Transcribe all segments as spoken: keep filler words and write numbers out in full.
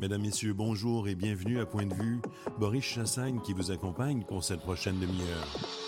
Mesdames, Messieurs, bonjour et bienvenue à Point de vue. Boris Chassagne qui vous accompagne pour cette prochaine demi-heure.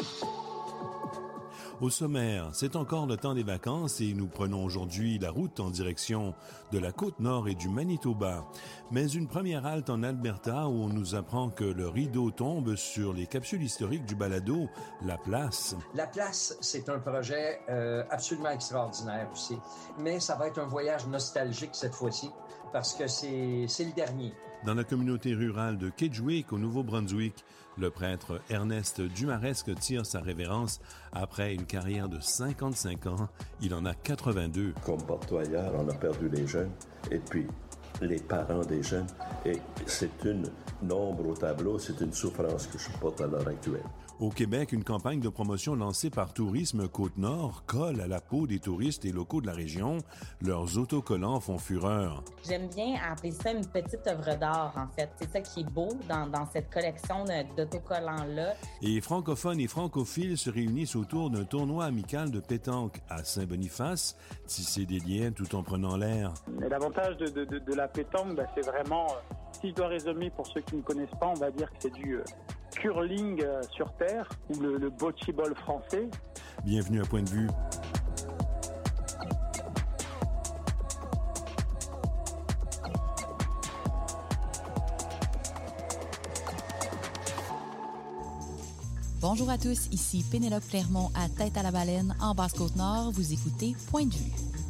Au sommaire, c'est encore le temps des vacances et nous prenons aujourd'hui la route en direction de la côte nord et du Manitoba. Mais une première halte en Alberta où on nous apprend que le rideau tombe sur les capsules historiques du balado La Place. La Place, c'est un projet euh, absolument extraordinaire aussi. Mais ça va être un voyage nostalgique cette fois-ci parce que c'est, c'est le dernier. Dans la communauté rurale de Kedgewick, au Nouveau-Brunswick, le prêtre Ernest Dumaresque tire sa révérence après une carrière de cinquante-cinq ans. Il en a quatre-vingt-deux. Comme partout ailleurs, on a perdu les jeunes et puis les parents des jeunes. Et c'est une ombre au tableau, c'est une souffrance que je porte à l'heure actuelle. Au Québec, une campagne de promotion lancée par Tourisme Côte-Nord colle à la peau des touristes et locaux de la région. Leurs autocollants font fureur. J'aime bien appeler ça une petite œuvre d'art, en fait. C'est ça qui est beau dans, dans cette collection de, d'autocollants-là. Et francophones et francophiles se réunissent autour d'un tournoi amical de pétanque à Saint-Boniface, tisser des liens tout en prenant l'air. Et l'avantage de, de, de, de la pétanque, ben, c'est vraiment, si je dois résumer pour ceux qui ne connaissent pas, on va dire que c'est du euh, curling euh, sur terre ou le, le bocce ball français. Bienvenue à Point de vue. Bonjour à tous, ici Pénélope Clermont à Tête à la Baleine en Basse-Côte-Nord. Vous écoutez Point de vue.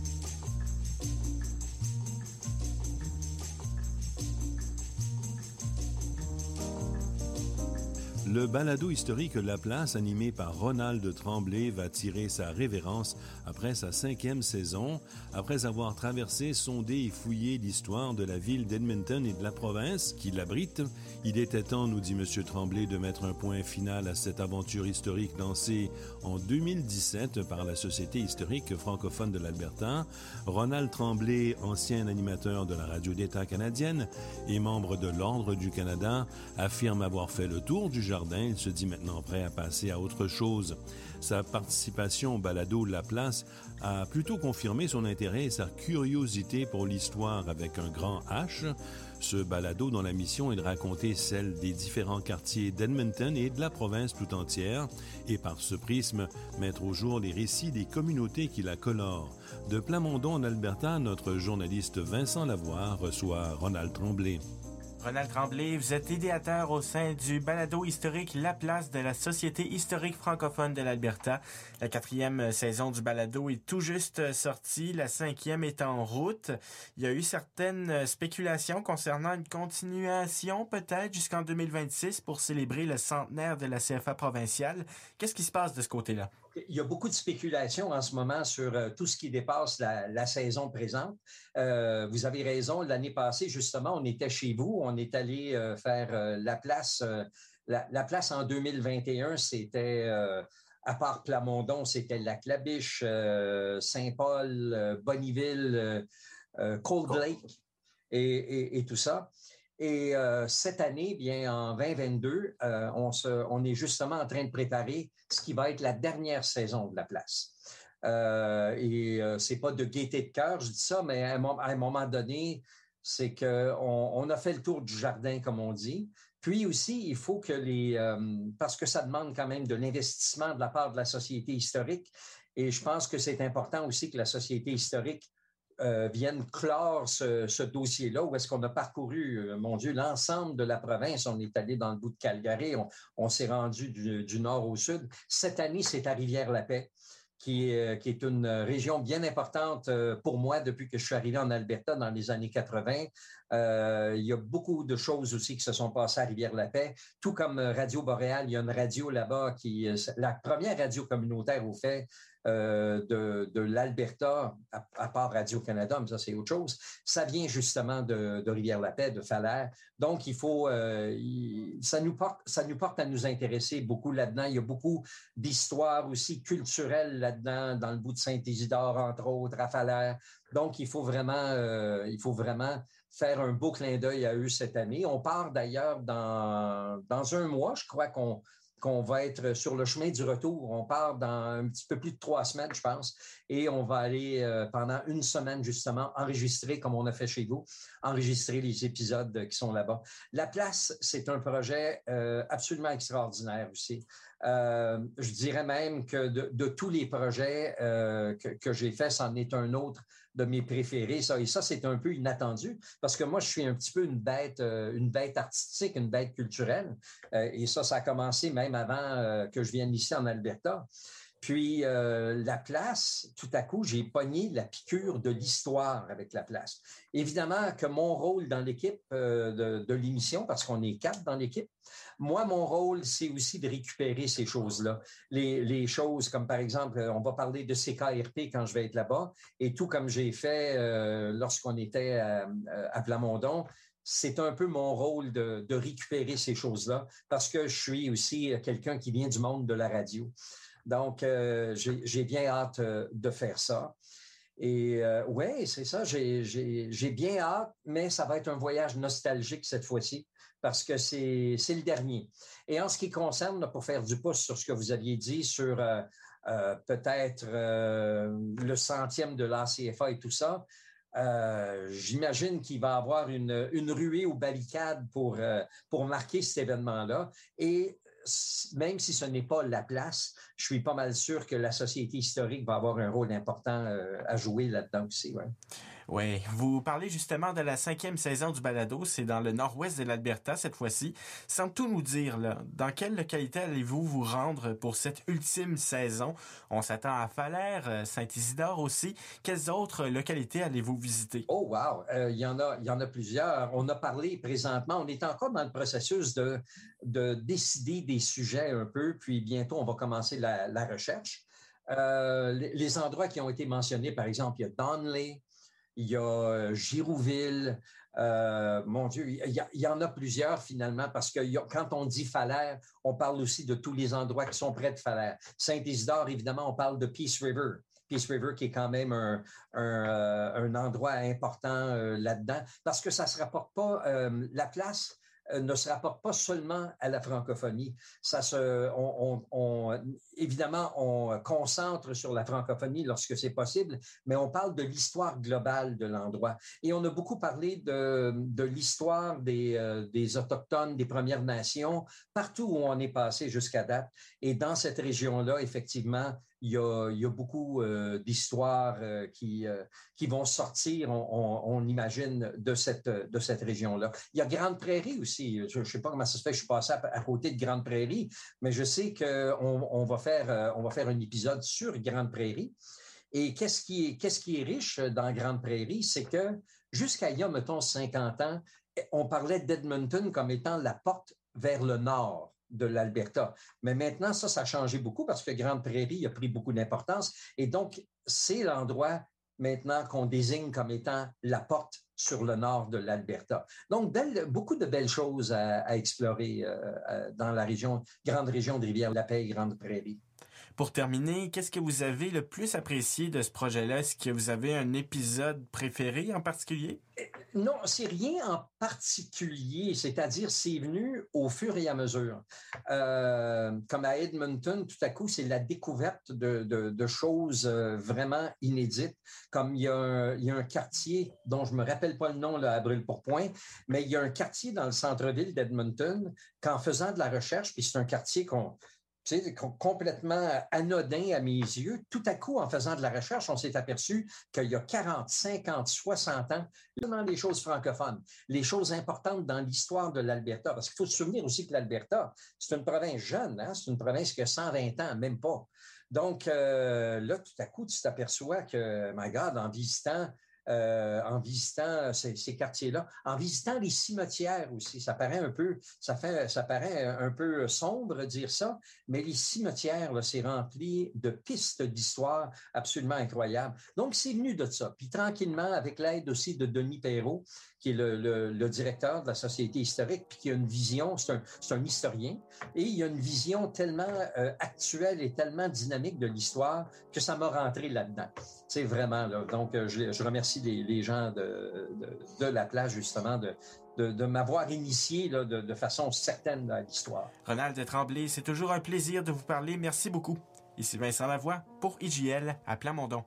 Le balado historique La Place, animé par Ronald Tremblay, va tirer sa révérence après sa cinquième saison. Après avoir traversé, sondé et fouillé l'histoire de la ville d'Edmonton et de la province qui l'abrite, il était temps, nous dit M. Tremblay, de mettre un point final à cette aventure historique lancée en deux mille dix-sept par la Société historique francophone de l'Alberta. Ronald Tremblay, ancien animateur de la radio d'État canadienne et membre de l'Ordre du Canada, affirme avoir fait le tour du jardin. Il se dit maintenant prêt à passer à autre chose. Sa participation au balado La Place a plutôt confirmé son intérêt et sa curiosité pour l'histoire avec un grand H. Ce balado dont la mission est de raconter celle des différents quartiers d'Edmonton et de la province tout entière et par ce prisme mettre au jour les récits des communautés qui la colorent. De Plamondon en Alberta, notre journaliste Vincent Lavoie reçoit Ronald Tremblay. Ronald Tremblay, vous êtes idéateur au sein du balado historique La Place de la Société historique francophone de l'Alberta. La quatrième saison du balado est tout juste sortie, la cinquième est en route. Il y a eu certaines spéculations concernant une continuation peut-être jusqu'en deux mille vingt-six pour célébrer le centenaire de la C F A provinciale. Qu'est-ce qui se passe de ce côté-là? Il y a beaucoup de spéculations en ce moment sur euh, tout ce qui dépasse la, la saison présente. Euh, vous avez raison, l'année passée, justement, on était chez vous, on est allé euh, faire euh, la place. Euh, la, la place en deux mille vingt et un, c'était, euh, à part Plamondon, c'était Lac-la-Biche, euh, Saint-Paul, euh, Bonnyville, euh, euh, Cold Lake et, et, et tout ça. Et euh, cette année, bien en vingt vingt-deux, euh, on, se, on est justement en train de préparer ce qui va être la dernière saison de la place. Euh, et euh, c'est pas de gaieté de cœur, je dis ça, mais à un, à un moment donné, c'est que on, on a fait le tour du jardin, comme on dit. Puis aussi, il faut que les, euh, parce que ça demande quand même de l'investissement de la part de la Société historique, et je pense que c'est important aussi que la Société historique Euh, viennent clore ce, ce dossier-là, où est-ce qu'on a parcouru, euh, mon Dieu, l'ensemble de la province. On est allé dans le bout de Calgary, on, on s'est rendu du, du nord au sud. Cette année, c'est à Rivière-la-Paix, qui est, qui est une région bien importante pour moi depuis que je suis arrivé en Alberta dans les années quatre-vingt. Euh, il y a beaucoup de choses aussi qui se sont passées à Rivière-la-Paix. Tout comme Radio Boréal, il y a une radio là-bas qui est la première radio communautaire au fait euh, de, de l'Alberta, à, à part Radio-Canada, mais ça c'est autre chose. Ça vient justement de, de Rivière-la-Paix, de Falaire. Donc il faut, euh, il, ça nous porte, ça nous porte à nous intéresser beaucoup là-dedans. Il y a beaucoup d'histoires aussi culturelles là-dedans, dans le bout de Saint-Isidore entre autres, à Falaire. Donc il faut vraiment, euh, il faut vraiment faire un beau clin d'œil à eux cette année. On part d'ailleurs dans dans un mois, je crois qu'on qu'on va être sur le chemin du retour. On part dans un petit peu plus de trois semaines, je pense, et on va aller euh, pendant une semaine, justement, enregistrer, comme on a fait chez vous, enregistrer les épisodes qui sont là-bas. La place, c'est un projet euh, absolument extraordinaire aussi. Euh, je dirais même que de, de tous les projets euh, que, que j'ai faits, c'en est un autre de mes préférés. Ça, et ça, c'est un peu inattendu parce que moi, je suis un petit peu une bête, euh, une bête artistique, une bête culturelle. Euh, et ça, ça a commencé même avant euh, que je vienne ici en Alberta. Puis, euh, la place, tout à coup, j'ai pogné la piqûre de l'histoire avec la place. Évidemment que mon rôle dans l'équipe euh, de, de l'émission, parce qu'on est quatre dans l'équipe, moi, mon rôle, c'est aussi de récupérer ces choses-là. Les, les choses comme, par exemple, on va parler de C K R P quand je vais être là-bas, et tout comme j'ai fait euh, lorsqu'on était à, à Plamondon, c'est un peu mon rôle de, de récupérer ces choses-là, parce que je suis aussi quelqu'un qui vient du monde de la radio. Donc, euh, j'ai, j'ai bien hâte euh, de faire ça. Et euh, oui, c'est ça, j'ai, j'ai, j'ai bien hâte, mais ça va être un voyage nostalgique cette fois-ci parce que c'est, c'est le dernier. Et en ce qui concerne, là, pour faire du pouce sur ce que vous aviez dit, sur euh, euh, peut-être euh, le centième de l'A C F A et tout ça, euh, j'imagine qu'il va y avoir une, une ruée aux barricades pour, euh, pour marquer cet événement-là. Et même si ce n'est pas la place, je suis pas mal sûr que la Société historique va avoir un rôle important euh, à jouer là-dedans aussi. Ouais. Oui, vous parlez justement de la cinquième saison du balado, c'est dans le nord-ouest de l'Alberta cette fois-ci. Sans tout nous dire, là, dans quelle localité allez-vous vous rendre pour cette ultime saison? On s'attend à Falaire, Saint-Isidore aussi. Quelles autres localités allez-vous visiter? Oh wow, il euh, y en a, il y en a plusieurs. On a parlé présentement, on est encore dans le processus de, de décider des sujets un peu, puis bientôt on va commencer la, la recherche. Euh, les, les endroits qui ont été mentionnés, par exemple, il y a Donley, il y a Girouville, euh, mon Dieu, il y, il y en a plusieurs finalement parce que y a, quand on dit Falaire, on parle aussi de tous les endroits qui sont près de Falaire. Saint-Isidore, évidemment, on parle de Peace River. Peace River qui est quand même un, un, euh, un endroit important euh, là-dedans parce que ça ne se rapporte pas, euh, la place euh, ne se rapporte pas seulement à la francophonie. Ça se, on, on, on, évidemment, on concentre sur la francophonie lorsque c'est possible, mais on parle de l'histoire globale de l'endroit. Et on a beaucoup parlé de, de l'histoire des, euh, des Autochtones, des Premières Nations, partout où on est passé jusqu'à date. Et dans cette région-là, effectivement, il y a, il y a beaucoup euh, d'histoires euh, qui, euh, qui vont sortir, on, on, on imagine, de cette, de cette région-là. Il y a Grande Prairie aussi. Je ne sais pas comment ça se fait que je suis passé à, à côté de Grande Prairie, mais je sais qu'on on va, faire, euh, on va faire un épisode sur Grande Prairie. Et qu'est-ce qui est, qu'est-ce qui est riche dans Grande Prairie, c'est que jusqu'à il y a, mettons, cinquante ans, on parlait d'Edmonton comme étant la porte vers le nord de l'Alberta. Mais maintenant, ça, ça a changé beaucoup parce que Grande Prairie a pris beaucoup d'importance. Et donc, c'est l'endroit maintenant qu'on désigne comme étant la porte sur le nord de l'Alberta. Donc, belle, beaucoup de belles choses à, à explorer euh, dans la région, grande région de Rivière-la-Paix, Grande Prairie. Pour terminer, qu'est-ce que vous avez le plus apprécié de ce projet-là? Est-ce que vous avez un épisode préféré en particulier? Non, c'est rien en particulier, c'est-à-dire c'est venu au fur et à mesure. Euh, comme à Edmonton, tout à coup, c'est la découverte de, de, de choses vraiment inédites, comme il y, a un, il y a un quartier dont je ne me rappelle pas le nom là, à Brûle-Pourpoint, mais il y a un quartier dans le centre-ville d'Edmonton qu'en faisant de la recherche, puis c'est un quartier qu'on... Tu sais, complètement anodin à mes yeux. Tout à coup, en faisant de la recherche, on s'est aperçu qu'il y a quarante, cinquante, soixante ans, dans les choses francophones, les choses importantes dans l'histoire de l'Alberta. Parce qu'il faut se souvenir aussi que l'Alberta, c'est une province jeune, hein? C'est une province qui a cent vingt ans, même pas. Donc, euh, là, tout à coup, tu t'aperçois que, my God, en visitant... Euh, en visitant ces, ces quartiers-là, en visitant les cimetières aussi. Ça paraît un peu, ça fait, ça paraît un peu sombre dire ça, mais les cimetières, là, c'est rempli de pistes d'histoire absolument incroyables. Donc, c'est venu de ça. Puis tranquillement, avec l'aide aussi de Denis Perrault, qui est le, le, le directeur de la Société historique, puis qui a une vision, c'est un, c'est un historien, et il a une vision tellement euh, actuelle et tellement dynamique de l'histoire que ça m'a rentré là-dedans. C'est vraiment, là. Donc, euh, je, je remercie les, les gens de, de, de la place, justement, de, de, de m'avoir initié là, de, de façon certaine à l'histoire. Ronald Tremblay, c'est toujours un plaisir de vous parler. Merci beaucoup. Ici Vincent Lavoie pour I J L à Plamondon.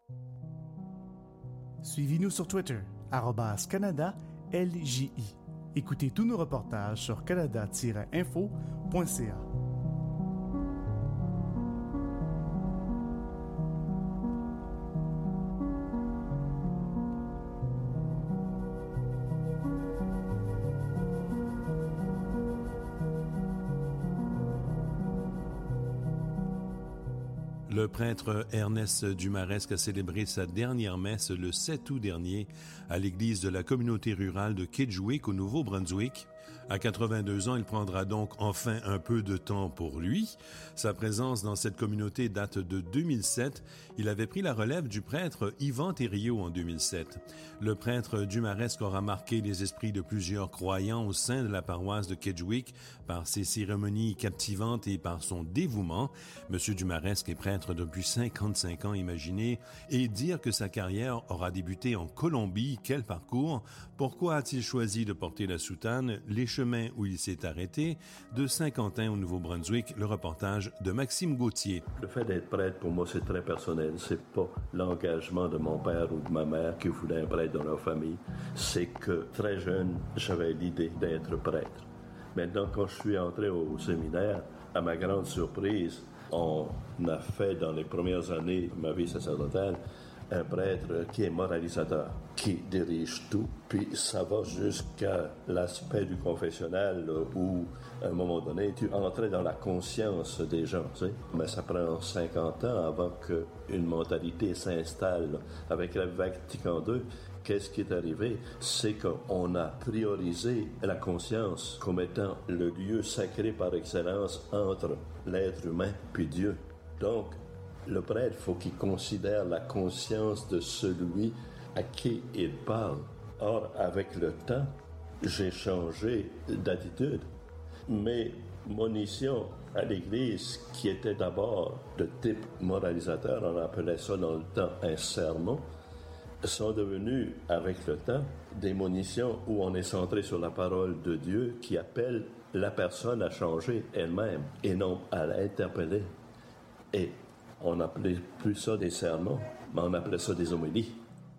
Suivez-nous sur Twitter, arobase Canada L J I. Écoutez tous nos reportages sur canada tiret info point c a. Le prêtre Ernest Dumaresque a célébré sa dernière messe le sept août dernier à l'église de la communauté rurale de Kedgewick au Nouveau-Brunswick. À quatre-vingt-deux ans, il prendra donc enfin un peu de temps pour lui. Sa présence dans cette communauté date de deux mille sept. Il avait pris la relève du prêtre Yvan Thériault en deux mille sept. Le prêtre Dumaresque aura marqué les esprits de plusieurs croyants au sein de la paroisse de Kedgewick par ses cérémonies captivantes et par son dévouement. Monsieur Dumaresque est prêtre depuis cinquante-cinq ans, imaginez, et dire que sa carrière aura débuté en Colombie, quel parcours! Pourquoi a-t-il choisi de porter la soutane? Les chemins où il s'est arrêté? De Saint-Quentin au Nouveau-Brunswick, le reportage de Maxime Gauthier. Le fait d'être prêtre, pour moi, c'est très personnel. C'est pas l'engagement de mon père ou de ma mère qui voulait un prêtre dans leur famille. C'est que, très jeune, j'avais l'idée d'être prêtre. Maintenant, quand je suis entré au séminaire, à ma grande surprise, on a fait dans les premières années de ma vie sacerdotale un prêtre qui est moralisateur, qui dirige tout, puis ça va jusqu'à l'aspect du confessionnal où, à un moment donné, tu entrais dans la conscience des gens, tu sais. Mais ça prend cinquante ans avant qu'une mentalité s'installe. Avec la Vatican deux, qu'est-ce qui est arrivé? C'est qu'on a priorisé la conscience comme étant le lieu sacré par excellence entre l'être humain puis Dieu. Donc, le prêtre, il faut qu'il considère la conscience de celui à qui il parle. Or, avec le temps, j'ai changé d'attitude. Mais mon mission à l'Église, qui était d'abord de type moralisateur, on appelait ça dans le temps un sermon, sont devenues, avec le temps, des monitions où on est centré sur la parole de Dieu qui appelle la personne à changer elle-même et non à l'interpeller. Et on n'appelait plus ça des sermons, mais on appelait ça des homélies.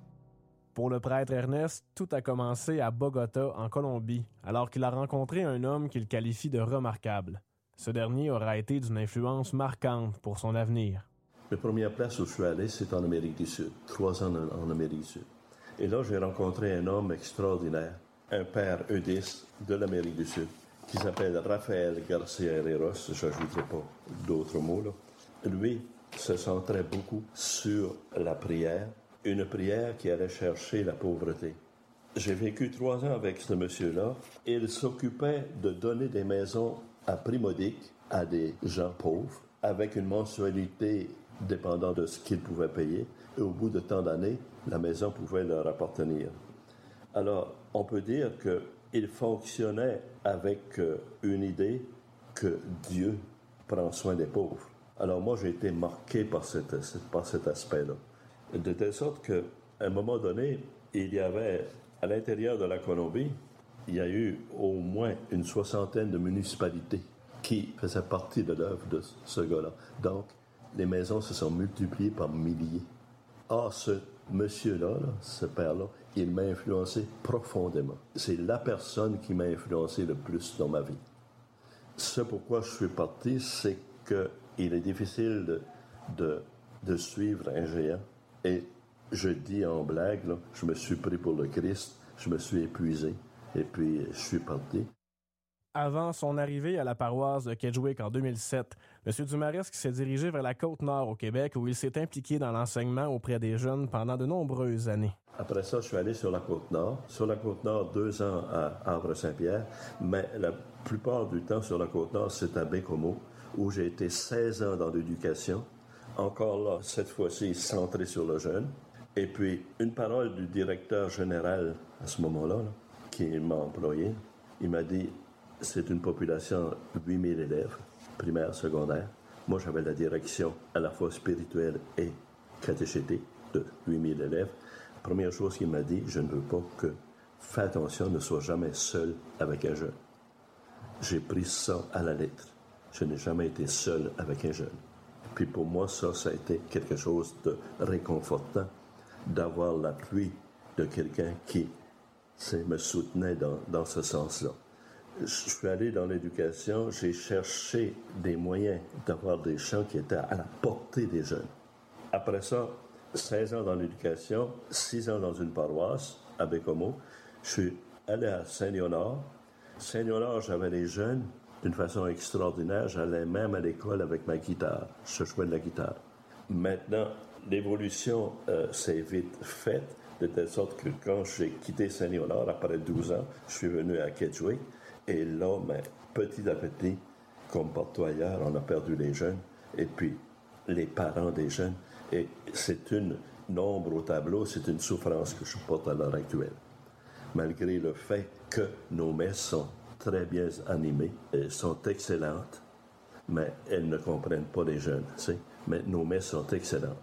Pour le prêtre Ernest, tout a commencé à Bogota, en Colombie, alors qu'il a rencontré un homme qu'il qualifie de remarquable. Ce dernier aura été d'une influence marquante pour son avenir. La première place où je suis allé, c'est en Amérique du Sud, trois ans en Amérique du Sud. Et là, j'ai rencontré un homme extraordinaire, un père eudiste de l'Amérique du Sud, qui s'appelle Rafael Garcia Herreros, je n'ajouterai pas d'autres mots là. Lui se centrait beaucoup sur la prière, une prière qui allait chercher la pauvreté. J'ai vécu trois ans avec ce monsieur-là. Il s'occupait de donner des maisons à prix modique à des gens pauvres, avec une mensualité dépendant de ce qu'ils pouvaient payer. Et au bout de tant d'années, la maison pouvait leur appartenir. Alors, on peut dire qu'il fonctionnait avec une idée que Dieu prend soin des pauvres. Alors moi, j'ai été marqué par, cette, par cet aspect-là. De telle sorte qu'à un moment donné, il y avait, à l'intérieur de la Colombie, il y a eu au moins une soixantaine de municipalités qui faisaient partie de l'œuvre de ce gars-là. Donc, les maisons se sont multipliées par milliers. Or, ce monsieur-là, là, ce père-là, il m'a influencé profondément. C'est la personne qui m'a influencé le plus dans ma vie. Ce pourquoi je suis parti, c'est que il est difficile de, de, de suivre un géant. Et je dis en blague, là, je me suis pris pour le Christ, je me suis épuisé, et puis je suis parti. Avant son arrivée à la paroisse de Kedgewick en deux mille sept, M. Dumaresque s'est dirigé vers la Côte-Nord au Québec, où il s'est impliqué dans l'enseignement auprès des jeunes pendant de nombreuses années. Après ça, je suis allé sur la Côte-Nord. Sur la Côte-Nord, deux ans à Havre-Saint-Pierre, mais la plupart du temps sur la Côte-Nord, c'est à Baie-Comeau, où j'ai été seize ans dans l'éducation. Encore là, cette fois-ci, centré sur le jeune. Et puis, une parole du directeur général à ce moment-là, là, qui m'a employé, il m'a dit, c'est une population de huit mille élèves, primaire, secondaire. Moi, j'avais la direction à la fois spirituelle et catéchétique de huit mille élèves. Première chose qu'il m'a dit, je ne veux pas que fais attention, ne sois jamais seul avec un jeune. J'ai pris ça à la lettre. Je n'ai jamais été seul avec un jeune. Puis pour moi, ça, ça a été quelque chose de réconfortant d'avoir l'appui de quelqu'un qui me soutenait dans, dans ce sens-là. Je suis allé dans l'éducation, j'ai cherché des moyens d'avoir des gens qui étaient à la portée des jeunes. Après ça, seize ans dans l'éducation, six ans dans une paroisse à Bécomo. Je suis allé à Saint-Léonard. Saint-Léonard, j'avais les jeunes d'une façon extraordinaire. J'allais même à l'école avec ma guitare. Je jouais de la guitare. Maintenant, l'évolution euh, s'est vite faite, de telle sorte que quand j'ai quitté Saint-Léonard, après douze ans, je suis venu à Kedgewick. Et là, ben, petit à petit, comme partout ailleurs, on a perdu les jeunes. Et puis, les parents des jeunes. Et c'est une ombre au tableau, c'est une souffrance que je porte à l'heure actuelle. Malgré le fait que nos messes sont très bien animées, elles sont excellentes, mais elles ne comprennent pas les jeunes, tu sais. Mais nos messes sont excellentes.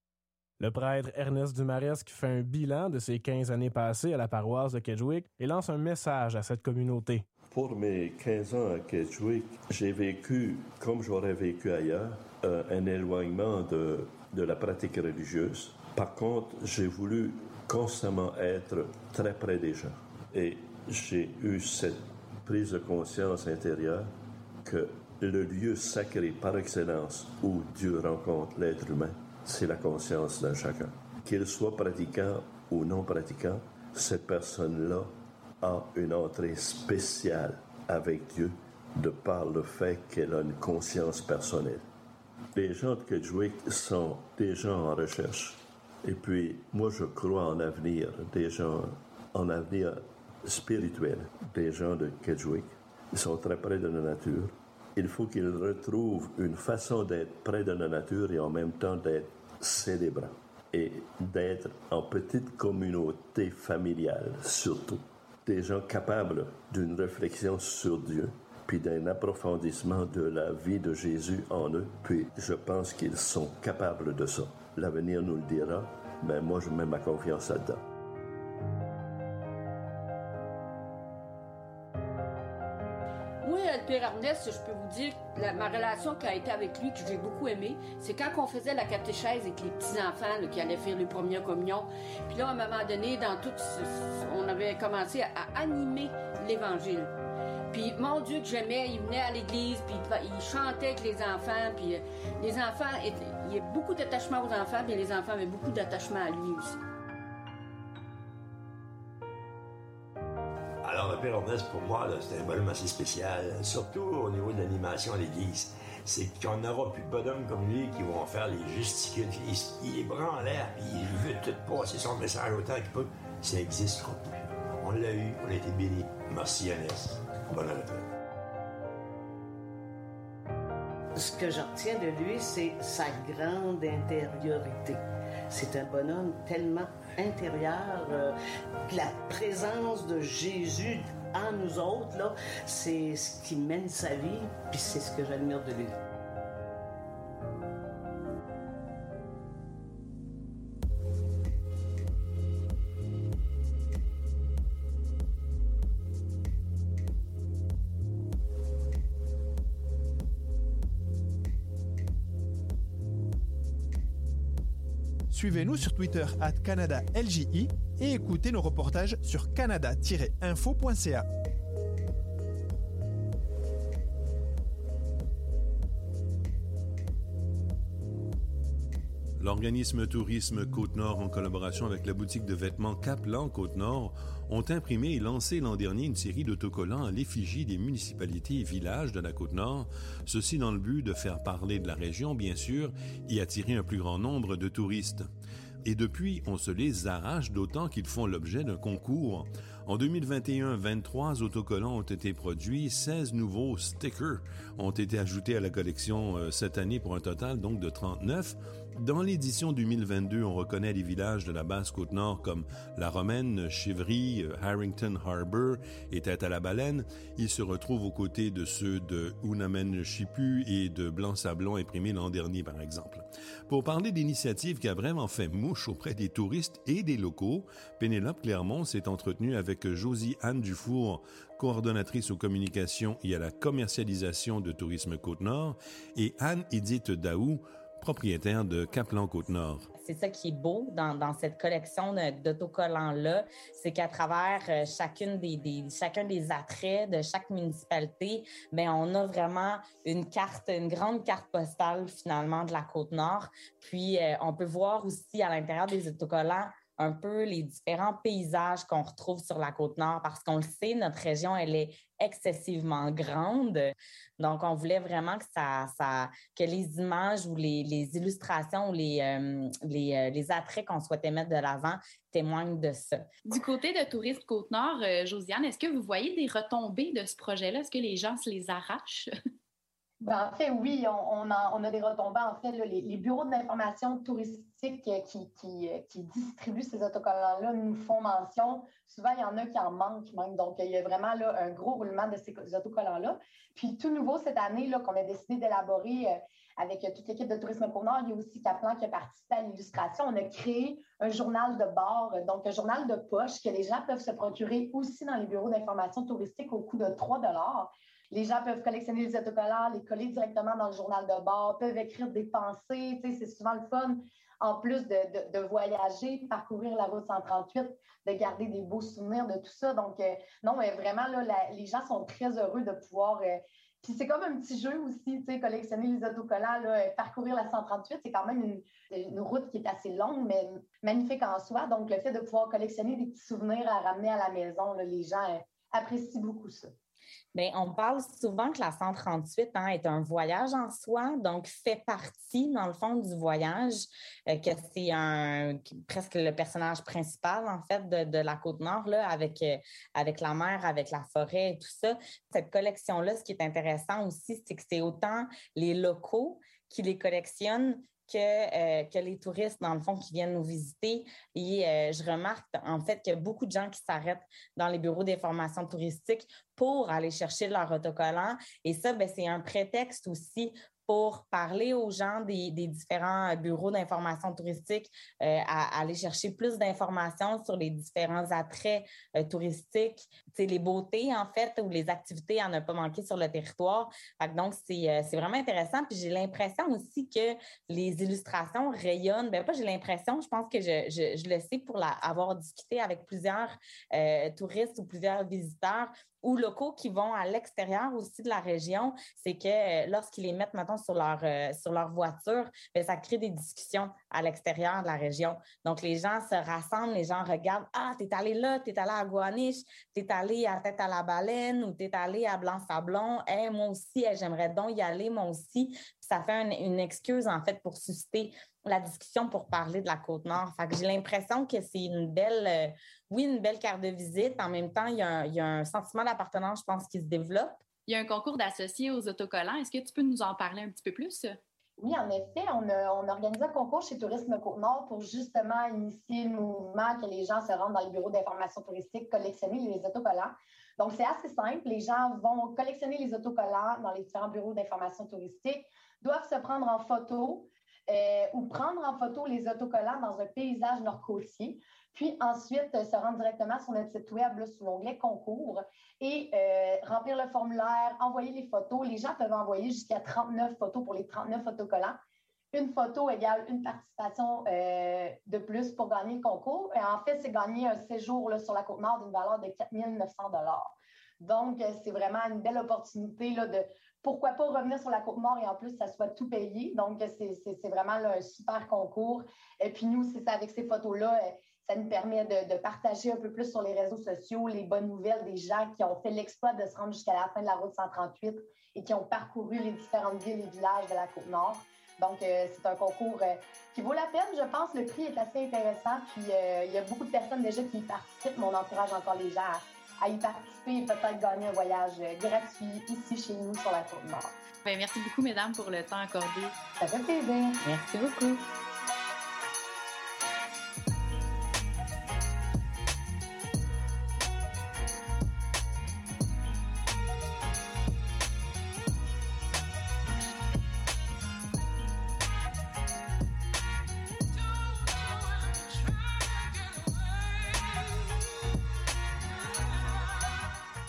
Le prêtre Ernest Dumaresque fait un bilan de ses quinze années passées à la paroisse de Kedgewick et lance un message à cette communauté. Pour mes quinze ans à Kedgewick, j'ai vécu, comme j'aurais vécu ailleurs, euh, un éloignement de, de la pratique religieuse. Par contre, j'ai voulu constamment être très près des gens. Et j'ai eu cette prise de conscience intérieure que le lieu sacré par excellence où Dieu rencontre l'être humain, c'est la conscience d'un chacun. Qu'il soit pratiquant ou non pratiquant, cette personne-là a une entrée spéciale avec Dieu de par le fait qu'elle a une conscience personnelle. Les gens de Kedgewick sont des gens en recherche. Et puis, moi, je crois en avenir, des gens en avenir spirituel, des gens de Kedgewick. Ils sont très près de la nature. Il faut qu'ils retrouvent une façon d'être près de la nature et en même temps d'être célébrants et d'être en petite communauté familiale, surtout. Des gens capables d'une réflexion sur Dieu, puis d'un approfondissement de la vie de Jésus en eux. Puis je pense qu'ils sont capables de ça. L'avenir nous le dira, mais moi je mets ma confiance là-dedans. Moi, le Père Ernest, je peux vous dire, la, ma relation qui a été avec lui, que j'ai beaucoup aimée, c'est quand on faisait la catéchèse avec les petits-enfants là, qui allaient faire les premières communions. Puis là, à un moment donné, dans tout, on avait commencé à, à animer l'Évangile. Puis, mon Dieu, que j'aimais, il venait à l'église, puis il chantait avec les enfants, puis euh, les enfants, il y a beaucoup d'attachement aux enfants, mais les enfants avaient beaucoup d'attachement à lui aussi. Alors, le Père Ernest, pour moi, là, c'est un bonhomme assez spécial, surtout au niveau de l'animation à l'église. C'est qu'on n'aura plus de bonhommes comme lui qui vont faire les gesticules. Il, il est bras en l'air, puis il veut tout passer son message autant qu'il peut. Ça existe pas plus. On l'a eu, on a été bénis. Merci, Ernest. Bonne retraite. Ce que j'en retiens de lui, c'est sa grande intériorité. C'est un bonhomme tellement intérieur. Euh, la présence de Jésus en nous autres, là, c'est ce qui mène sa vie, puis c'est ce que j'admire de lui. Suivez-nous sur Twitter arobase Canada L J I et écoutez nos reportages sur canada tiret info point c a. L'organisme Tourisme Côte-Nord, en collaboration avec la boutique de vêtements Caplan Côte-Nord, ont imprimé et lancé l'an dernier une série d'autocollants à l'effigie des municipalités et villages de la Côte-Nord, ceci dans le but de faire parler de la région, bien sûr, et attirer un plus grand nombre de touristes. Et depuis, on se les arrache, d'autant qu'ils font l'objet d'un concours. En deux mille vingt et un, vingt-trois autocollants ont été produits, seize nouveaux stickers ont été ajoutés à la collection euh, cette année pour un total donc de trente-neuf. Dans l'édition deux mille vingt-deux, on reconnaît les villages de la Basse-Côte-Nord comme La Romaine, Chivry, Harrington Harbour et Tête-à-la-Baleine. Ils se retrouvent aux côtés de ceux de Ounamen-Chippu et de Blanc-Sablon imprimés l'an dernier, par exemple. Pour parler d'initiative qui a vraiment fait mouche auprès des touristes et des locaux, Pénélope Clermont s'est entretenue avec Josie-Anne Dufour, coordonnatrice aux communications et à la commercialisation de Tourisme Côte-Nord, et Anne-Édith Daou, propriétaire de Caplan-Côte-Nord. C'est ça qui est beau dans, dans cette collection d'autocollants-là, c'est qu'à travers euh, chacune des, des, chacun des attraits de chaque municipalité, bien, on a vraiment une carte, une grande carte postale finalement de la Côte-Nord. Puis, euh, on peut voir aussi à l'intérieur des autocollants un peu les différents paysages qu'on retrouve sur la Côte-Nord parce qu'on le sait, notre région, elle est excessivement grande. Donc, on voulait vraiment que, ça, ça, que les images ou les, les illustrations ou les, euh, les, euh, les attraits qu'on souhaitait mettre de l'avant témoignent de ça. Du côté de Tourisme Côte-Nord, euh, Josiane, est-ce que vous voyez des retombées de ce projet-là? Est-ce que les gens se les arrachent? Ben, en fait, oui, on, on, a, on a des retombées. En fait, là, les, les bureaux d'information touristique qui, qui, qui distribuent ces autocollants-là nous font mention. Souvent, il y en a qui en manquent même. Donc, il y a vraiment là, un gros roulement de ces autocollants-là. Puis, tout nouveau cette année là, qu'on a décidé d'élaborer euh, avec toute l'équipe de Tourisme Côte-Nord, il y a aussi Caplan qui a participé à l'illustration. On a créé un journal de bord, donc un journal de poche que les gens peuvent se procurer aussi dans les bureaux d'information touristique au coût de trois dollars. Les gens peuvent collectionner les autocollants, les coller directement dans le journal de bord, peuvent écrire des pensées. Tu sais, c'est souvent le fun, en plus de, de, de voyager, parcourir la route cent trente-huit, de garder des beaux souvenirs de tout ça. Donc, euh, non, mais vraiment, là, la, les gens sont très heureux de pouvoir... Euh, puis c'est comme un petit jeu aussi, tu sais, collectionner les autocollants, là, parcourir la cent trente-huit, c'est quand même une, une route qui est assez longue, mais magnifique en soi. Donc, le fait de pouvoir collectionner des petits souvenirs à ramener à la maison, là, les gens euh, apprécient beaucoup ça. Bien, on parle souvent que la cent trente-huit hein, est un voyage en soi, donc fait partie, dans le fond, du voyage, euh, que c'est un, presque le personnage principal, en fait, de, de la Côte-Nord, là, avec, euh, avec la mer, avec la forêt et tout ça. Cette collection-là, ce qui est intéressant aussi, c'est que c'est autant les locaux qui les collectionnent que, euh, que les touristes, dans le fond, qui viennent nous visiter. Et euh, je remarque, en fait, qu'il y a beaucoup de gens qui s'arrêtent dans les bureaux d'information touristique pour aller chercher leur autocollant. Et ça, bien, c'est un prétexte aussi pour parler aux gens des, des différents bureaux d'information touristique, euh, à, à aller chercher plus d'informations sur les différents attraits euh, touristiques, les beautés, en fait, ou les activités à ne pas manquer sur le territoire. Fait que donc, c'est, euh, c'est vraiment intéressant. Puis j'ai l'impression aussi que les illustrations rayonnent. Bien, pas j'ai l'impression, je pense que je, je, je le sais pour la, avoir discuté avec plusieurs euh, touristes ou plusieurs visiteurs ou locaux qui vont à l'extérieur aussi de la région, c'est que euh, lorsqu'ils les mettent, mettons, sur leur, euh, sur leur voiture, bien, ça crée des discussions à l'extérieur de la région. Donc, les gens se rassemblent, les gens regardent « Ah, t'es allé là, t'es allé à Gouaniche, t'es allé à Tête-à-la-Baleine ou t'es allé à Blanc-Sablon. Hey, moi aussi, hey, j'aimerais donc y aller, moi aussi. » Puis ça fait une, une excuse, en fait, pour susciter la discussion pour parler de la Côte-Nord. Fait que j'ai l'impression que c'est une belle, euh, oui, une belle carte de visite. En même temps, il y a un, il y a un sentiment d'appartenance, je pense, qui se développe. Il y a un concours d'associés aux autocollants. Est-ce que tu peux nous en parler un petit peu plus? Oui, en effet, on a, on a organisé un concours chez Tourisme Côte-Nord pour justement initier le mouvement que les gens se rendent dans les bureaux d'information touristique, collectionner les autocollants. Donc, c'est assez simple. Les gens vont collectionner les autocollants dans les différents bureaux d'information touristique, doivent se prendre en photo, Euh, ou prendre en photo les autocollants dans un paysage nord-côtier, puis ensuite euh, se rendre directement sur notre site web là, sous l'onglet concours et euh, remplir le formulaire, envoyer les photos. Les gens peuvent envoyer jusqu'à trente-neuf photos pour les trente-neuf autocollants. Une photo égale une participation euh, de plus pour gagner le concours. Et en fait, c'est gagner un séjour là, sur la Côte-Nord d'une valeur de quatre mille neuf cents dollars. Donc, euh, c'est vraiment une belle opportunité là, de pourquoi pas revenir sur la Côte-Nord et en plus, ça soit tout payé. Donc, c'est, c'est, c'est vraiment là, un super concours. Et puis nous, c'est ça, avec ces photos-là, ça nous permet de, de partager un peu plus sur les réseaux sociaux les bonnes nouvelles des gens qui ont fait l'exploit de se rendre jusqu'à la fin de la route cent trente-huit et qui ont parcouru les différentes villes et villages de la Côte-Nord. Donc, euh, c'est un concours euh, qui vaut la peine, je pense. Le prix est assez intéressant. Puis, euh, il y a beaucoup de personnes déjà qui y participent, mais on encourage encore les gens à à y participer et peut-être gagner un voyage gratuit ici chez nous sur la Côte-Nord. Bien, merci beaucoup, mesdames, pour le temps accordé. Ça fait plaisir. Merci beaucoup.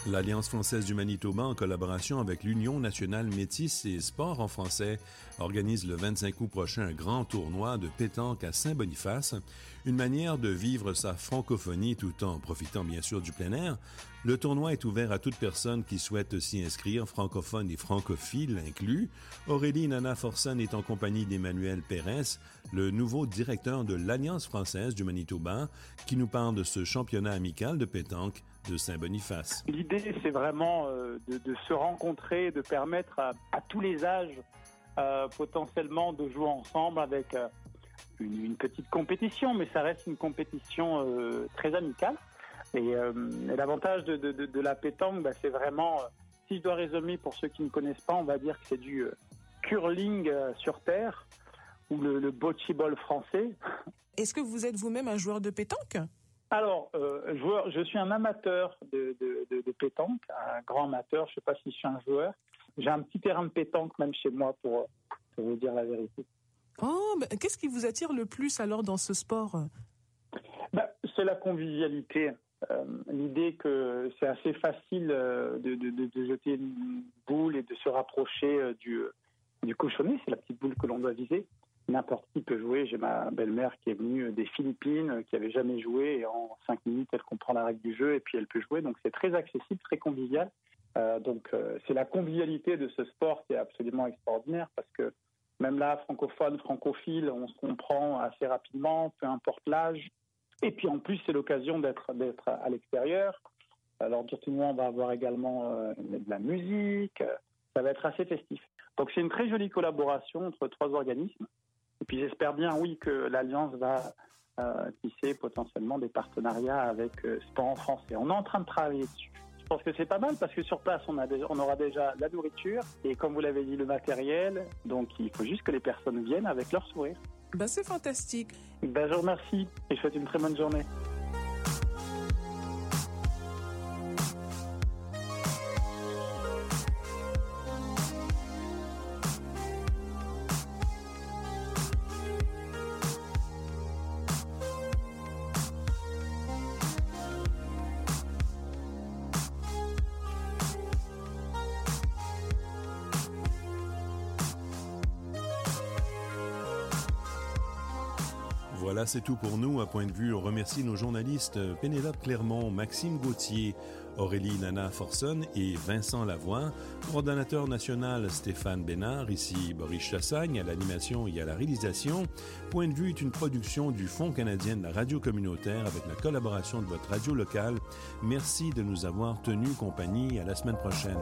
L'Alliance française du Manitoba, en collaboration avec l'Union nationale métisse et sport en français, organise le vingt-cinq août prochain un grand tournoi de pétanque à Saint-Boniface, une manière de vivre sa francophonie tout en profitant bien sûr du plein air. Le tournoi est ouvert à toute personne qui souhaite s'y inscrire, francophones et francophiles inclus. Aurélie Nana Forson est en compagnie d'Emmanuel Pérez, le nouveau directeur de l'Alliance française du Manitoba, qui nous parle de ce championnat amical de pétanque de Saint-Boniface. L'idée, c'est vraiment euh, de, de se rencontrer, de permettre à, à tous les âges euh, potentiellement de jouer ensemble avec euh, une, une petite compétition, mais ça reste une compétition euh, très amicale. Et, euh, et l'avantage de, de, de, de la pétanque, bah, c'est vraiment, euh, si je dois résumer pour ceux qui ne connaissent pas, on va dire que c'est du euh, curling euh, sur terre ou le, le bocce ball français. Est-ce que vous êtes vous-même un joueur de pétanque ? Alors, euh, joueur, je suis un amateur de, de, de, de pétanque, un grand amateur, je ne sais pas si je suis un joueur. J'ai un petit terrain de pétanque même chez moi pour, pour vous dire la vérité. Oh, mais qu'est-ce qui vous attire le plus alors dans ce sport ? Ben, c'est la convivialité. Euh, l'idée que c'est assez facile euh, de, de, de jeter une boule et de se rapprocher euh, du, du cochonnet, c'est la petite boule que l'on doit viser. N'importe qui peut jouer. J'ai ma belle-mère qui est venue des Philippines, qui n'avait jamais joué, et en cinq minutes, elle comprend la règle du jeu et puis elle peut jouer. Donc c'est très accessible, très convivial. Euh, donc euh, c'est la convivialité de ce sport qui est absolument extraordinaire, parce que même là, francophone, francophile, on se comprend assez rapidement, peu importe l'âge. Et puis en plus, c'est l'occasion d'être, d'être à l'extérieur. Alors du tournoi, on va avoir également euh, de la musique. Ça va être assez festif. Donc c'est une très jolie collaboration entre trois organismes. Et puis j'espère bien, oui, que l'Alliance va euh, tisser potentiellement des partenariats avec euh, Sport en français. On est en train de travailler dessus. Je pense que c'est pas mal parce que sur place, on, a déjà, on aura déjà la nourriture et, comme vous l'avez dit, le matériel. Donc il faut juste que les personnes viennent avec leur sourire. Ben, c'est fantastique. Ben, je vous remercie et je vous souhaite une très bonne journée. Voilà, c'est tout pour nous. À Point de vue, on remercie nos journalistes Pénélope Clermont, Maxime Gauthier, Aurélie Nana Forson et Vincent Lavoie, coordonnateur national Stéphane Bénard, ici Boris Chassagne à l'animation et à la réalisation. Point de vue est une production du Fonds canadien de la radio communautaire avec la collaboration de votre radio locale. Merci de nous avoir tenu compagnie. À la semaine prochaine.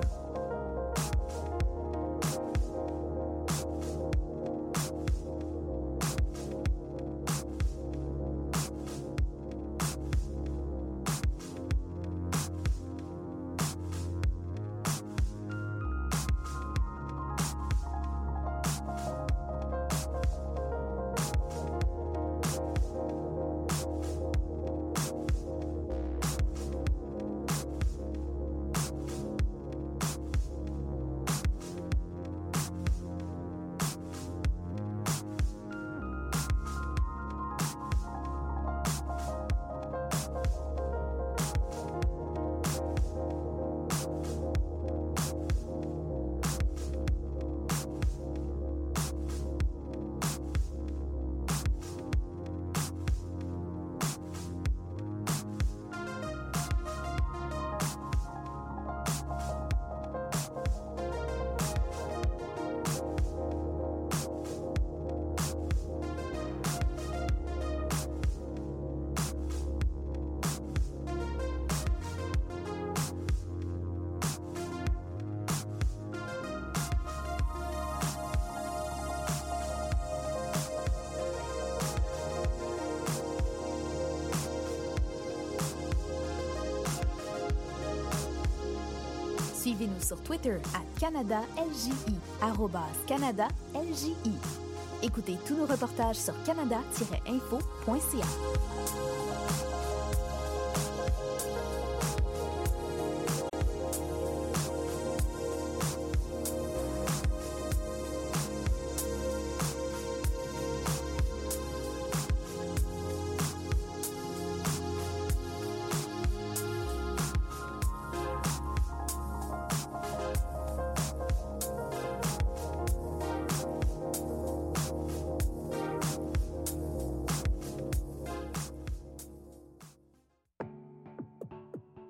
Suivez-nous sur Twitter à Canada L J I, arrobas Canada L J I. Écoutez tous nos reportages sur canada tiret info point c a.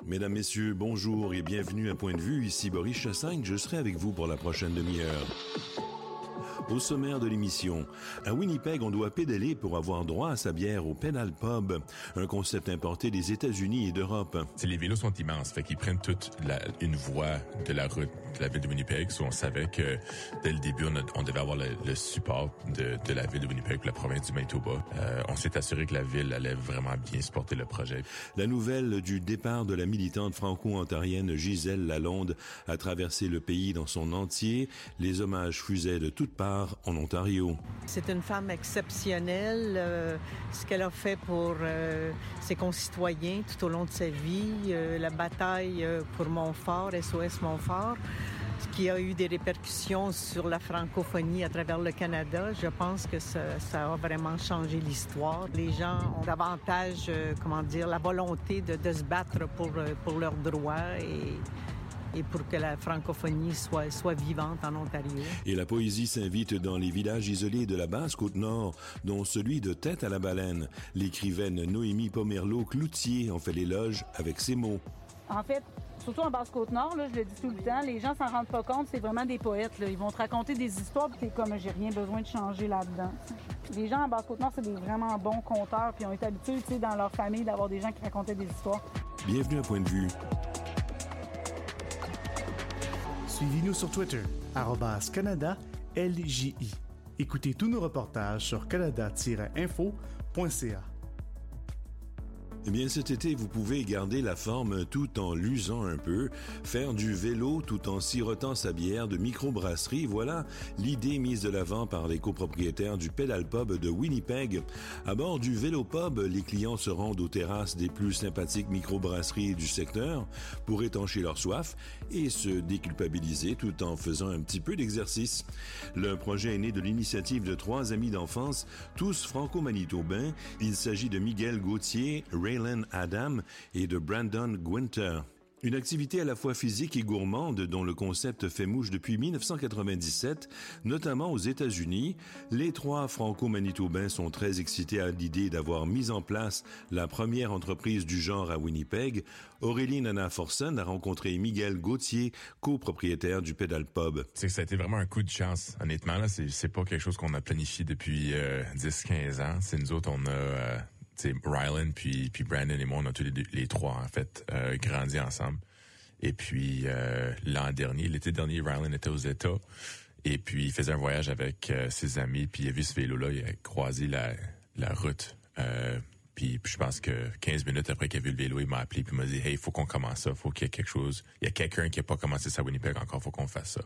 Mesdames, Messieurs, bonjour et bienvenue à Point de vue. Ici Boris Chassagne, je serai avec vous pour la prochaine demi-heure. Au sommaire de l'émission, à Winnipeg, on doit pédaler pour avoir droit à sa bière au Pedal Pub, un concept importé des États-Unis et d'Europe. T'sais, les vélos sont immenses, fait qu'ils prennent toute la, une voie de la route de la ville de Winnipeg. So on savait que dès le début, on, a, on devait avoir le, le support de, de la ville de Winnipeg pour la province du Manitoba. Euh, on s'est assuré que la ville allait vraiment bien supporter le projet. La nouvelle du départ de la militante franco-ontarienne Gisèle Lalonde a traversé le pays dans son entier. Les hommages fusaient de toutes parts en Ontario. C'est une femme exceptionnelle. Euh, ce qu'elle a fait pour euh, ses concitoyens tout au long de sa vie, euh, la bataille euh, pour Montfort, S O S Montfort, ce qui a eu des répercussions sur la francophonie à travers le Canada. Je pense que ça, ça a vraiment changé l'histoire. Les gens ont davantage, euh, comment dire, la volonté de, de se battre pour, pour leurs droits et et pour que la francophonie soit, soit vivante en Ontario. Et la poésie s'invite dans les villages isolés de la Basse-Côte-Nord, dont celui de Tête-à-la-Baleine. L'écrivaine Noémie Pomerleau-Cloutier en fait l'éloge avec ces mots. En fait, surtout en Basse-Côte-Nord, là, je le dis tout le temps, les gens s'en rendent pas compte, c'est vraiment des poètes. Là. Ils vont te raconter des histoires, puis t'es comme, j'ai rien besoin de changer là-dedans. Les gens en Basse-Côte-Nord, c'est des vraiment bons conteurs, puis ils ont été habitués, tu sais, dans leur famille, d'avoir des gens qui racontaient des histoires. Bienvenue à Point de vue. Suivez-nous sur Twitter, arobase Canada L J I. Écoutez tous nos reportages sur canada tiret info point c a. Eh bien, cet été, vous pouvez garder la forme tout en l'usant un peu, faire du vélo tout en sirotant sa bière de microbrasserie. Voilà l'idée mise de l'avant par les copropriétaires du Pedal Pub de Winnipeg. À bord du Vélo Pub, les clients se rendent aux terrasses des plus sympathiques microbrasseries du secteur pour étancher leur soif et se déculpabiliser tout en faisant un petit peu d'exercice. Le projet est né de l'initiative de trois amis d'enfance, tous franco-manitobains. Il s'agit de Miguel Gauthier, Ray Adam et de Brandon Gwinter. Une activité à la fois physique et gourmande dont le concept fait mouche depuis dix-neuf cent quatre-vingt-dix-sept, notamment aux États-Unis. Les trois franco-manitobains sont très excités à l'idée d'avoir mis en place la première entreprise du genre à Winnipeg. Aurélie Nana Forsen a rencontré Miguel Gauthier, copropriétaire du Pedal Pub. C'est que ça a été vraiment un coup de chance. Honnêtement, là, c'est, c'est pas quelque chose qu'on a planifié depuis euh, dix quinze ans. C'est nous autres, on a... Euh C'est Rylan puis puis Brandon et moi, on a tous les, deux, les trois en fait euh, grandi ensemble. Et puis euh, l'an dernier, l'été dernier, Rylan était aux États et puis il faisait un voyage avec euh, ses amis. Puis il a vu ce vélo-là, il a croisé la la route. Euh, puis, puis je pense que quinze minutes après qu'il a vu le vélo, il m'a appelé puis il m'a dit, hey, il faut qu'on commence ça, faut qu'il y ait quelque chose. Il y a quelqu'un qui a pas commencé ça à Winnipeg encore, faut qu'on fasse ça.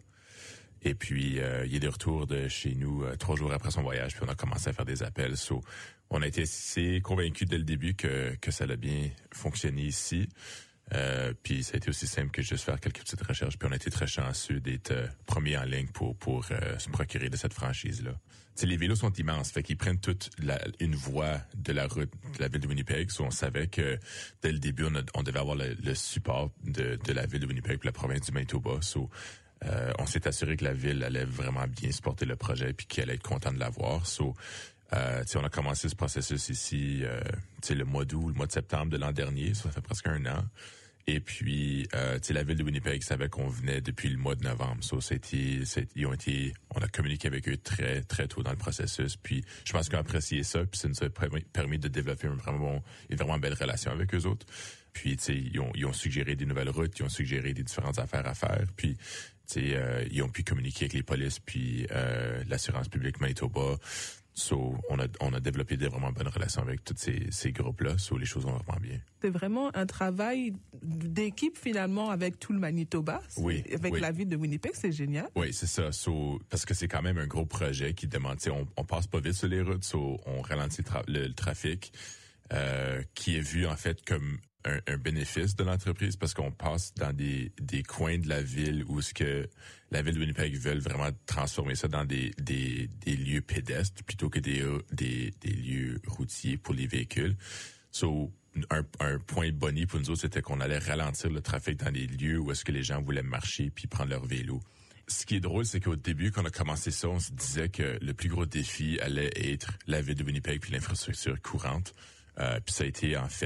Et puis, euh, il est de retour de chez nous euh, trois jours après son voyage, puis on a commencé à faire des appels. So, on a été assez convaincus dès le début que que ça allait bien fonctionner ici. Euh, puis ça a été aussi simple que juste faire quelques petites recherches. Puis on a été très chanceux d'être euh, premiers en ligne pour pour euh, se procurer de cette franchise-là. T'sais, les vélos sont immenses, fait qu'ils prennent toute la, une voie de la route de la ville de Winnipeg. So on savait que dès le début, on, a, on devait avoir le, le support de, de la ville de Winnipeg pour la province du Manitoba. So, Euh, on s'est assuré que la ville allait vraiment bien supporter le projet puis qu'elle allait être contente de l'avoir. So, euh, on a commencé ce processus ici euh, le mois d'août, le mois de septembre de l'an dernier. Ça fait presque un an. Et puis, euh, la ville de Winnipeg savait qu'on venait depuis le mois de novembre. So, c'était, c'était, ils ont été, on a communiqué avec eux très, très tôt dans le processus. Puis, je pense qu'ils ont apprécié ça. Puis, ça nous a permis de développer une vraiment, une vraiment belle relation avec eux autres. Puis, tu sais, ils ont, ils ont suggéré des nouvelles routes, ils ont suggéré des différentes affaires à faire. Puis, tu sais, euh, ils ont pu communiquer avec les polices, puis euh, l'assurance publique Manitoba. So, on a, on a développé des vraiment bonnes relations avec tous ces, ces groupes-là. So, les choses vont vraiment bien. C'est vraiment un travail d'équipe, finalement, avec tout le Manitoba. Oui. Avec oui. la ville de Winnipeg, c'est génial. Oui, c'est ça. So, parce que c'est quand même un gros projet qui demande, tu sais, on, on passe pas vite sur les routes, so, on ralentit le, tra- le, le trafic, euh, qui est vu, en fait, comme Un, un bénéfice de l'entreprise parce qu'on passe dans des, des coins de la ville où ce que la ville de Winnipeg veut vraiment transformer ça dans des, des, des lieux pédestres plutôt que des, des, des lieux routiers pour les véhicules. So, un, un point boni pour nous autres, c'était qu'on allait ralentir le trafic dans les lieux où est-ce que les gens voulaient marcher puis prendre leur vélo. Ce qui est drôle, c'est qu'au début, quand on a commencé ça, on se disait que le plus gros défi allait être la ville de Winnipeg puis l'infrastructure courante. Euh, puis ça a été, en fait,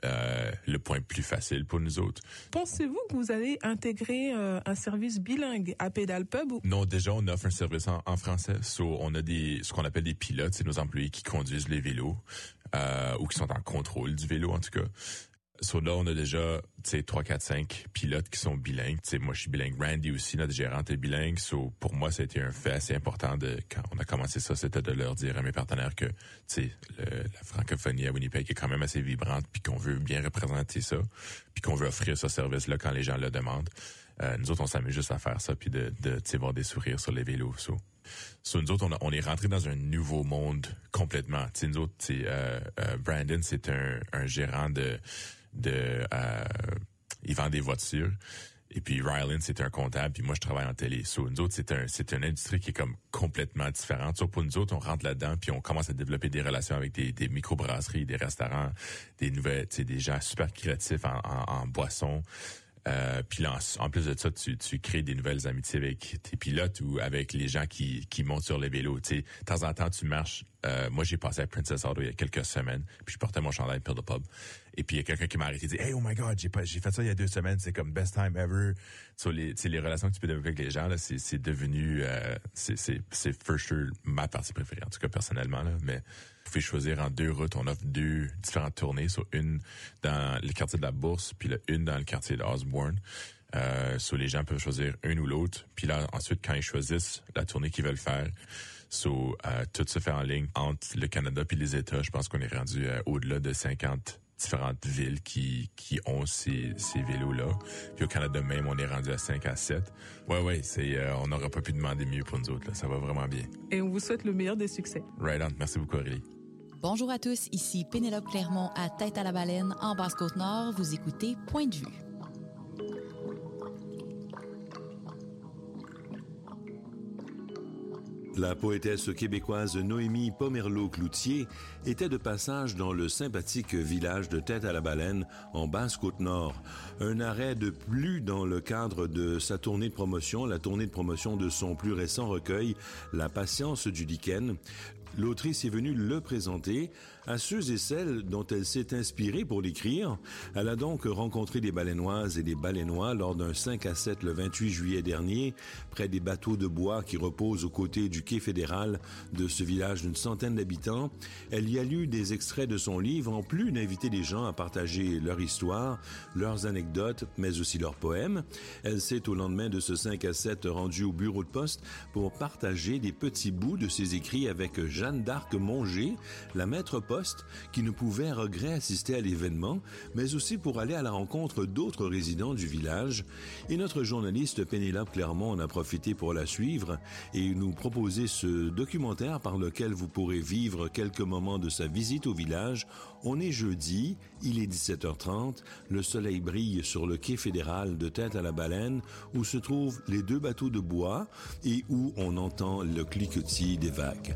euh, le point plus facile pour nous autres. Pensez-vous que vous allez intégrer euh, un service bilingue à Pédale Pub? Ou... Non, déjà, on offre un service en, en français. So, on a des, ce qu'on appelle des pilotes, c'est nos employés qui conduisent les vélos, euh, ou qui sont en contrôle du vélo, en tout cas. So, là, on a déjà, tu sais, trois, quatre, cinq pilotes qui sont bilingues. Tu sais, moi, je suis bilingue. Randy aussi, notre gérante, est bilingue. So, pour moi, ça a été un fait assez important de, quand on a commencé ça, c'était de leur dire à mes partenaires que, tu sais, la francophonie à Winnipeg est quand même assez vibrante, puis qu'on veut bien représenter ça, puis qu'on veut offrir ce service-là quand les gens le demandent. Euh, nous autres, on s'amuse juste à faire ça, puis de, de, tu sais, voir des sourires sur les vélos. So, so nous autres, on, a, on est rentré dans un nouveau monde complètement. Tu sais, nous autres, tu sais, euh, euh, Brandon, c'est un, un gérant de, de, euh, il vend des voitures. Et puis Rylan, c'est un comptable, puis moi, je travaille en télé. So, nous autres, c'est un, c'est une industrie qui est comme complètement différente. So, pour nous autres, on rentre là-dedans, puis on commence à développer des relations avec des, des microbrasseries, des restaurants, des nouvelles, tu sais, des gens super créatifs en, en, en boissons. Euh, puis là, en, en plus de ça, tu, tu crées des nouvelles amitiés avec tes pilotes ou avec les gens qui, qui montent sur les vélos. Tu sais, de temps en temps, tu marches. Euh, moi, j'ai passé à Princess Auto il y a quelques semaines, puis je portais mon chandail Peel the Pub. Et puis il y a quelqu'un qui m'a arrêté et dit « Hey, oh my God, j'ai pas, j'ai fait ça il y a deux semaines, c'est comme best time ever. » So, les, les relations que tu peux développer avec les gens, là, c'est, c'est devenu, euh, c'est, c'est, c'est for sure ma partie préférée, en tout cas personnellement, là, mais vous pouvez choisir en deux routes. On offre deux différentes tournées, sur une dans le quartier de la Bourse, puis là, une dans le quartier d'Osborne. Euh, so, les gens peuvent choisir une ou l'autre. Puis là, ensuite, quand ils choisissent la tournée qu'ils veulent faire, so, euh, tout se fait en ligne entre le Canada puis les États. Je pense qu'on est rendu euh, au-delà de cinquante différentes villes qui qui ont ces ces vélos-là. Puis au Canada même, on est rendu à cinq à sept. Ouais, ouais, c'est euh, on n'aurait pas pu demander mieux pour nous autres. Là. Ça va vraiment bien. Et on vous souhaite le meilleur des succès. Right on. Merci beaucoup, Aurélie. Bonjour à tous, ici Pénélope Clermont à Tête à la Baleine en Basse-Côte-Nord. Vous écoutez Point de vue. La poétesse québécoise Noémie Pomerleau-Cloutier était de passage dans le sympathique village de Tête-à-la-Baleine, en Basse-Côte-Nord. Un arrêt de plus dans le cadre de sa tournée de promotion, la tournée de promotion de son plus récent recueil, La patience du lichen. L'autrice est venue le présenter à ceux et celles dont elle s'est inspirée pour l'écrire. Elle a donc rencontré des baleinoises et des baleinois lors d'un cinq à sept le vingt-huit juillet dernier, près des bateaux de bois qui reposent aux côtés du quai fédéral de ce village d'une centaine d'habitants. Elle y a lu des extraits de son livre, en plus d'inviter les gens à partager leur histoire, leurs anecdotes, mais aussi leurs poèmes. Elle s'est, au lendemain de ce cinq à sept, rendue au bureau de poste pour partager des petits bouts de ses écrits avec Jeanne d'Arc Monger, la maître poste, qui ne pouvait à regret assister à l'événement, mais aussi pour aller à la rencontre d'autres résidents du village. Et notre journaliste Pénélope Clermont en a profité pour la suivre et nous proposer ce documentaire par lequel vous pourrez vivre quelques moments de sa visite au village. On est jeudi, il est dix-sept heures trente, le soleil brille sur le quai fédéral de Tête-à-la-Baleine, où se trouvent les deux bateaux de bois et où on entend le cliquetis des vagues.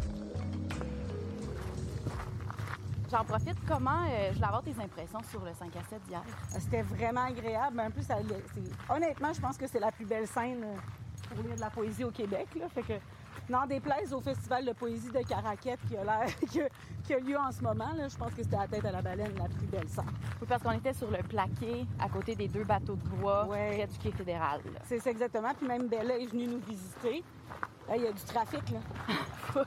J'en profite. Comment euh, je voulais avoir tes impressions sur le cinq à sept d'hier? C'était vraiment agréable. En plus, ça, c'est, honnêtement, je pense que c'est la plus belle scène pour lire de la poésie au Québec. Là. Fait que, n'en déplaise au Festival de poésie de Caraquette qui a, l'air, qui a, qui a lieu en ce moment, là, je pense que c'était à Tête à la Baleine la plus belle scène. Oui, parce qu'on était sur le plaqué à côté des deux bateaux de bois ouais. près du quai fédéral. Là. C'est ça, exactement. Puis même Bella est venue nous visiter. Là, il y a du trafic, là.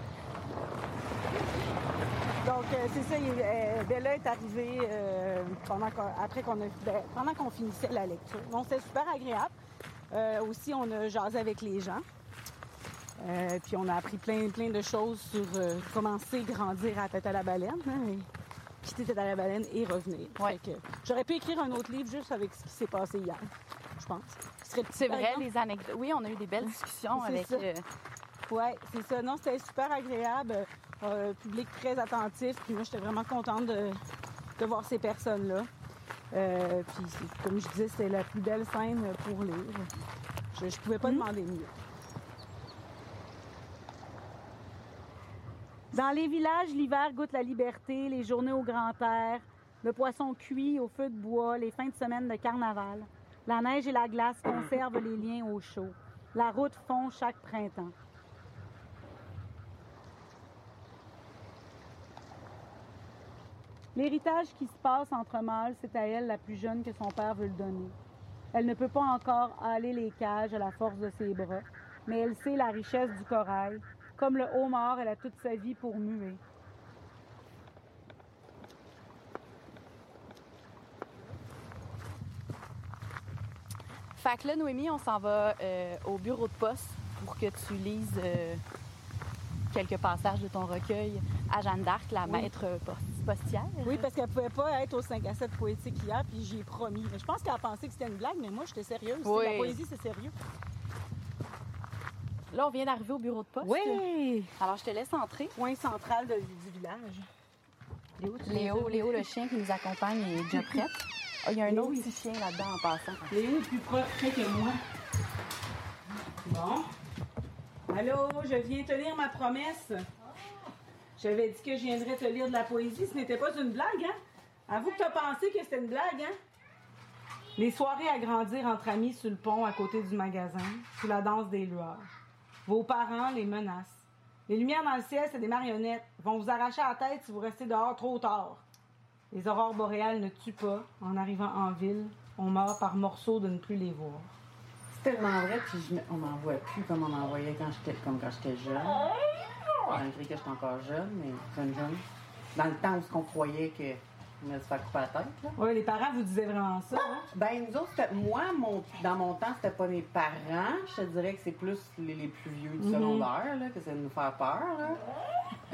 Donc, euh, c'est ça, il, euh, Bella est arrivée euh, pendant qu'on, après qu'on a, ben, pendant qu'on finissait la lecture. Donc, c'était super agréable. Euh, aussi, on a jasé avec les gens. Euh, puis, on a appris plein, plein de choses sur euh, comment c'est grandir à Tête-à-la-Baleine. Hein, et quitter Tête-à-la-Baleine et revenir. Ouais. Fait que, j'aurais pu écrire un autre livre juste avec ce qui s'est passé hier, je pense. Serait, c'est vrai, exemple. Les anecdotes. Oui, on a eu des belles discussions c'est avec... Euh... Oui, c'est ça. Non, c'était super agréable. Euh, public très attentif. Puis moi, j'étais vraiment contente de, de voir ces personnes-là. Euh, puis, comme je disais, c'était la plus belle scène pour lire. Je ne pouvais pas mmh. demander mieux. Dans les villages, l'hiver goûte la liberté, les journées au grand air, le poisson cuit au feu de bois, les fins de semaine de carnaval. La neige et la glace conservent les liens au chaud. La route fond chaque printemps. L'héritage qui se passe entre mâles, c'est à elle, la plus jeune, que son père veut le donner. Elle ne peut pas encore haler les cages à la force de ses bras, mais elle sait la richesse du corail. Comme le homard, elle a toute sa vie pour muer. Fait que là, Noémie, on s'en va euh, au bureau de poste pour que tu lises euh, quelques passages de ton recueil à Jeanne d'Arc, la Oui. maître postière. Oui, parce qu'elle pouvait pas être au cinq à sept poétique hier, puis j'y ai promis. Mais je pense qu'elle a pensé que c'était une blague, mais moi, j'étais sérieuse. Oui. La poésie, c'est sérieux. Là, on vient d'arriver au bureau de poste. Oui! Alors, je te laisse entrer. Point central de- du village. Léo, tu Léo, Léo, le chien qui nous accompagne, est déjà prêt. Ah, il y a un Léo, autre il- petit chien là-dedans en passant. Léo est plus proche que moi. Bon. Allô, je viens te lire ma promesse. J'avais dit que je viendrais te lire de la poésie. Ce n'était pas une blague, hein? Avoue que tu as pensé que c'était une blague, hein? Les soirées à grandir entre amis sur le pont à côté du magasin, sous la danse des lueurs. Vos parents les menacent. Les lumières dans le ciel, c'est des marionnettes. Ils vont vous arracher la tête si vous restez dehors trop tard. Les aurores boréales ne tuent pas. En arrivant en ville, on meurt par morceaux de ne plus les voir. C'est tellement vrai, puis je me- on m'en voit plus comme on en voyait quand j'étais, comme quand j'étais jeune. Malgré que j'étais encore jeune, mais jeune, jeune. Dans le temps où ce qu'on croyait que on allait se faire couper la tête, là. Oui, les parents vous disaient vraiment ça, hein? Ben, nous autres, c'était- moi, mon, dans mon temps, c'était pas mes parents. Je te dirais que c'est plus les, les plus vieux du Mhm. secondaire, là, que c'est de nous faire peur, là.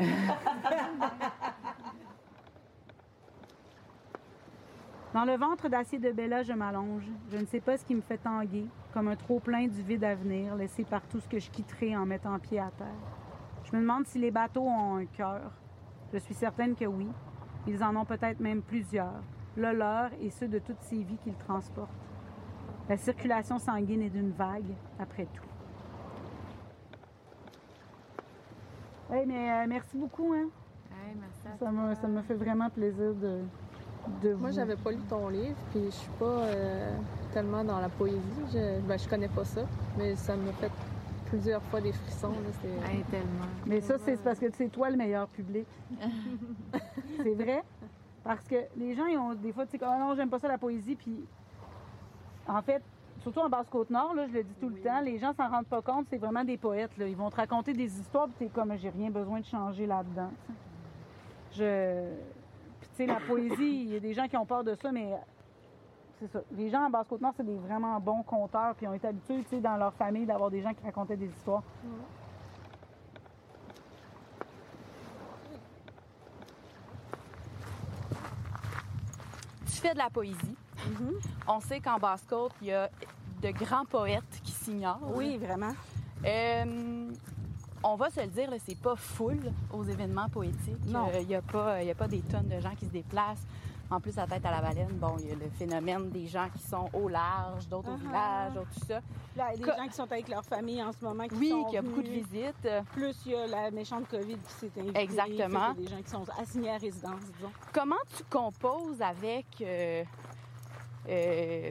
Dans le ventre d'acier de Bella, je m'allonge. Je ne sais pas ce qui me fait tanguer, comme un trop-plein du vide à venir, laissé par tout ce que je quitterai en mettant pied à terre. Je me demande si les bateaux ont un cœur. Je suis certaine que oui. Ils en ont peut-être même plusieurs, le leur et ceux de toutes ces vies qu'ils transportent. La circulation sanguine est d'une vague, après tout. Hey, mais euh, merci beaucoup, hein? Hey, merci à Ça me, ça me fait vraiment plaisir de, de vous... Moi, j'avais pas lu ton livre, puis je suis pas euh, tellement dans la poésie. Je, ben, je connais pas ça, mais ça me fait plusieurs fois des frissons. Là, c'est... Hey, tellement. Mais ça, c'est parce que c'est toi le meilleur public. C'est vrai. Parce que les gens, ils ont des fois, tu sais, comme ah non, j'aime pas ça la poésie, puis en fait, surtout en Basse-Côte-Nord, là, je le dis tout le temps, les gens s'en rendent pas compte, c'est vraiment des poètes, là. Ils vont te raconter des histoires, puis t'es comme, j'ai rien besoin de changer là-dedans. Je... Puis tu sais, la poésie, il y a des gens qui ont peur de ça, mais c'est ça. Les gens en Basse-Côte-Nord, c'est des vraiment bons conteurs, puis ils ont été habitués, tu sais, dans leur famille, d'avoir des gens qui racontaient des histoires. Tu fais de la poésie. On sait qu'en Basse-Côte, il y a de grands poètes qui s'ignorent. Oui, vraiment. Euh, on va se le dire, là, c'est pas full aux événements poétiques. Non. Euh, Il n'y a, pas- il y a pas des tonnes de gens qui se déplacent. En plus, à Tête à la Baleine, bon, il y a le phénomène des gens qui sont au large, d'autres au Uh-huh. village, d'autres tout ça. Là, il y a des Que- gens qui sont avec leur famille en ce moment. Qui Oui, sont qu'il y a beaucoup de venus. visites. Plus il y a la méchante COVID qui s'est invitée. Exactement. Fait qu'il y a des gens qui sont assignés à résidence, disons. Comment tu composes avec euh, euh,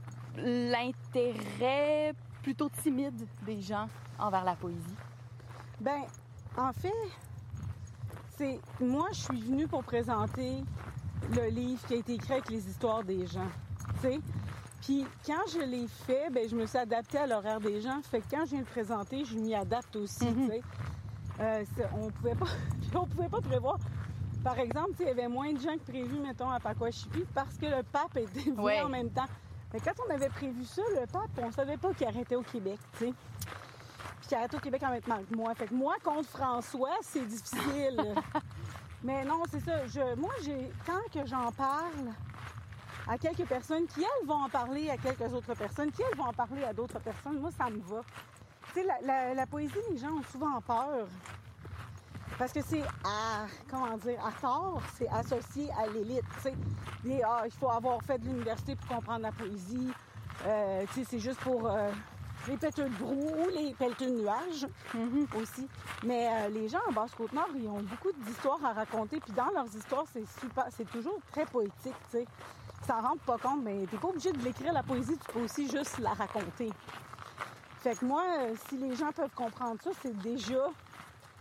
l'intérêt plutôt timide des gens envers la poésie? Ben, en fait, c'est moi, je suis venue pour présenter le livre qui a été écrit avec les histoires des gens, tu sais. Puis quand je l'ai fait, ben je me suis adaptée à l'horaire des gens. Fait que quand je viens le présenter, je m'y adapte aussi, tu sais. Euh, c'est- on pouvait pas, on pouvait pas prévoir. Par exemple, tu sais, il y avait moins de gens que prévu, mettons, à Pacoashippi parce que le pape était venu Ouais. en même temps. Mais quand on avait prévu ça, le pape, on savait pas qu'il arrêtait au Québec, tu sais. Puis qu'il arrêtait au Québec en même temps que moi. Fait que moi, contre François, c'est difficile. Mais non, c'est ça. Je, moi, j'ai quand que j'en parle à quelques personnes qui, elles, vont en parler à quelques autres personnes, qui, elles, vont en parler à d'autres personnes, moi, ça me va. Tu sais, la, la- la poésie, les gens ont souvent peur. Parce que c'est à, comment dire, à tort, c'est associé à l'élite, tu sais. Des, ah, il faut avoir fait de l'université pour comprendre la poésie. Euh, tu sais, c'est juste pour euh, les pêteux de brou ou les pelleteux de nuages aussi. Mais euh, les gens en Basse-Côte-Nord, ils ont beaucoup d'histoires à raconter. Puis dans leurs histoires, c'est super, c'est toujours très poétique, tu sais. Ça rend pas compte, mais t'es pas obligé de l'écrire, la poésie, tu peux aussi juste la raconter. Fait que moi, euh, si les gens peuvent comprendre ça, c'est déjà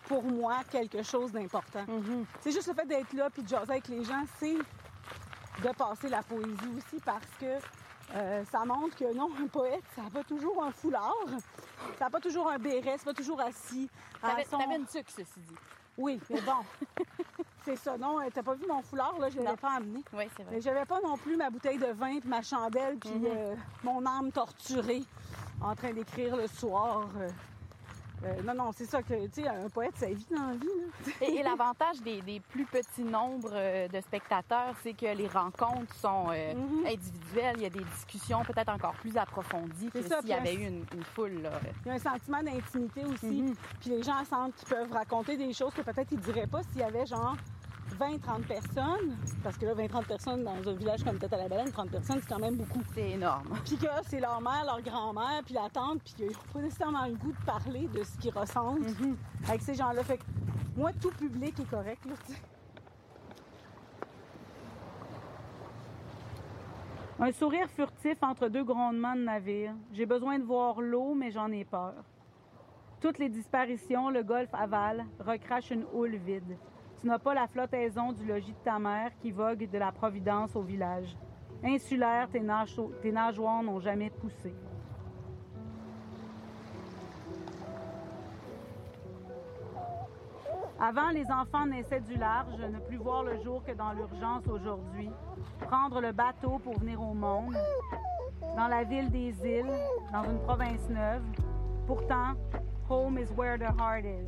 pour moi, quelque chose d'important. Mm-hmm. C'est juste le fait d'être là puis de jaser avec les gens, c'est de passer la poésie aussi parce que euh, ça montre que non, un poète, ça n'a pas toujours un foulard, ça n'a pas toujours un béret, c'est pas toujours assis. T'avais, son... t'avais une tuque, ceci dit. Oui, mais bon, c'est ça. Non, t'as pas vu mon foulard, là, je ne l'avais pas amené. Oui, c'est vrai. Mais j'avais pas non plus ma bouteille de vin, puis ma chandelle, puis mm-hmm. euh, mon âme torturée en train d'écrire le soir. Euh, euh, non, non, c'est ça que, tu sais, un poète, ça vit dans la vie. Là. et, et l'avantage des, des plus petits nombres de spectateurs, c'est que les rencontres sont euh, mm-hmm. individuelles. Il y a des discussions peut-être encore plus approfondies que s'il y avait eu une, une foule. Là. Il y a un sentiment d'intimité aussi. Mm-hmm. Puis les gens sentent qu'ils peuvent raconter des choses que peut-être ils diraient pas s'il y avait genre vingt trente personnes. Parce que là, vingt trente personnes dans un village comme Tête-à-la-Baleine, trente personnes, c'est quand même beaucoup. C'est énorme. Puis que c'est leur mère, leur grand-mère, puis la tante, puis qu'ils n'ont pas nécessairement le goût de parler de ce qu'ils ressentent mm-hmm. avec ces gens-là. Fait que moi, tout public est correct, là, tu sais. Un sourire furtif entre deux grondements de navire. J'ai besoin de voir l'eau, mais j'en ai peur. Toutes les disparitions, le golfe aval, recrache une houle vide. Tu n'as pas la flottaison du logis de ta mère qui vogue de la Providence au village. Insulaire, tes, nage- tes nageoires n'ont jamais poussé. Avant, les enfants naissaient du large, ne plus voir le jour que dans l'urgence aujourd'hui. Prendre le bateau pour venir au monde, dans la ville des îles, dans une province neuve. Pourtant, home is where the heart is.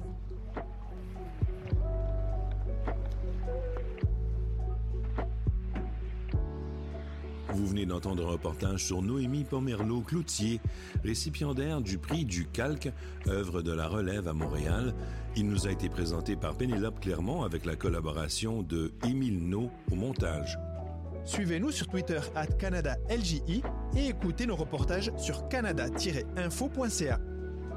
Vous venez d'entendre un reportage sur Noémie Pomerleau-Cloutier, récipiendaire du prix du Calque, œuvre de la relève à Montréal. Il nous a été présenté par Pénélope Clermont avec la collaboration de Émile Naud au montage. Suivez-nous sur Twitter arobase Canada L J I et écoutez nos reportages sur canada tiret info point c a.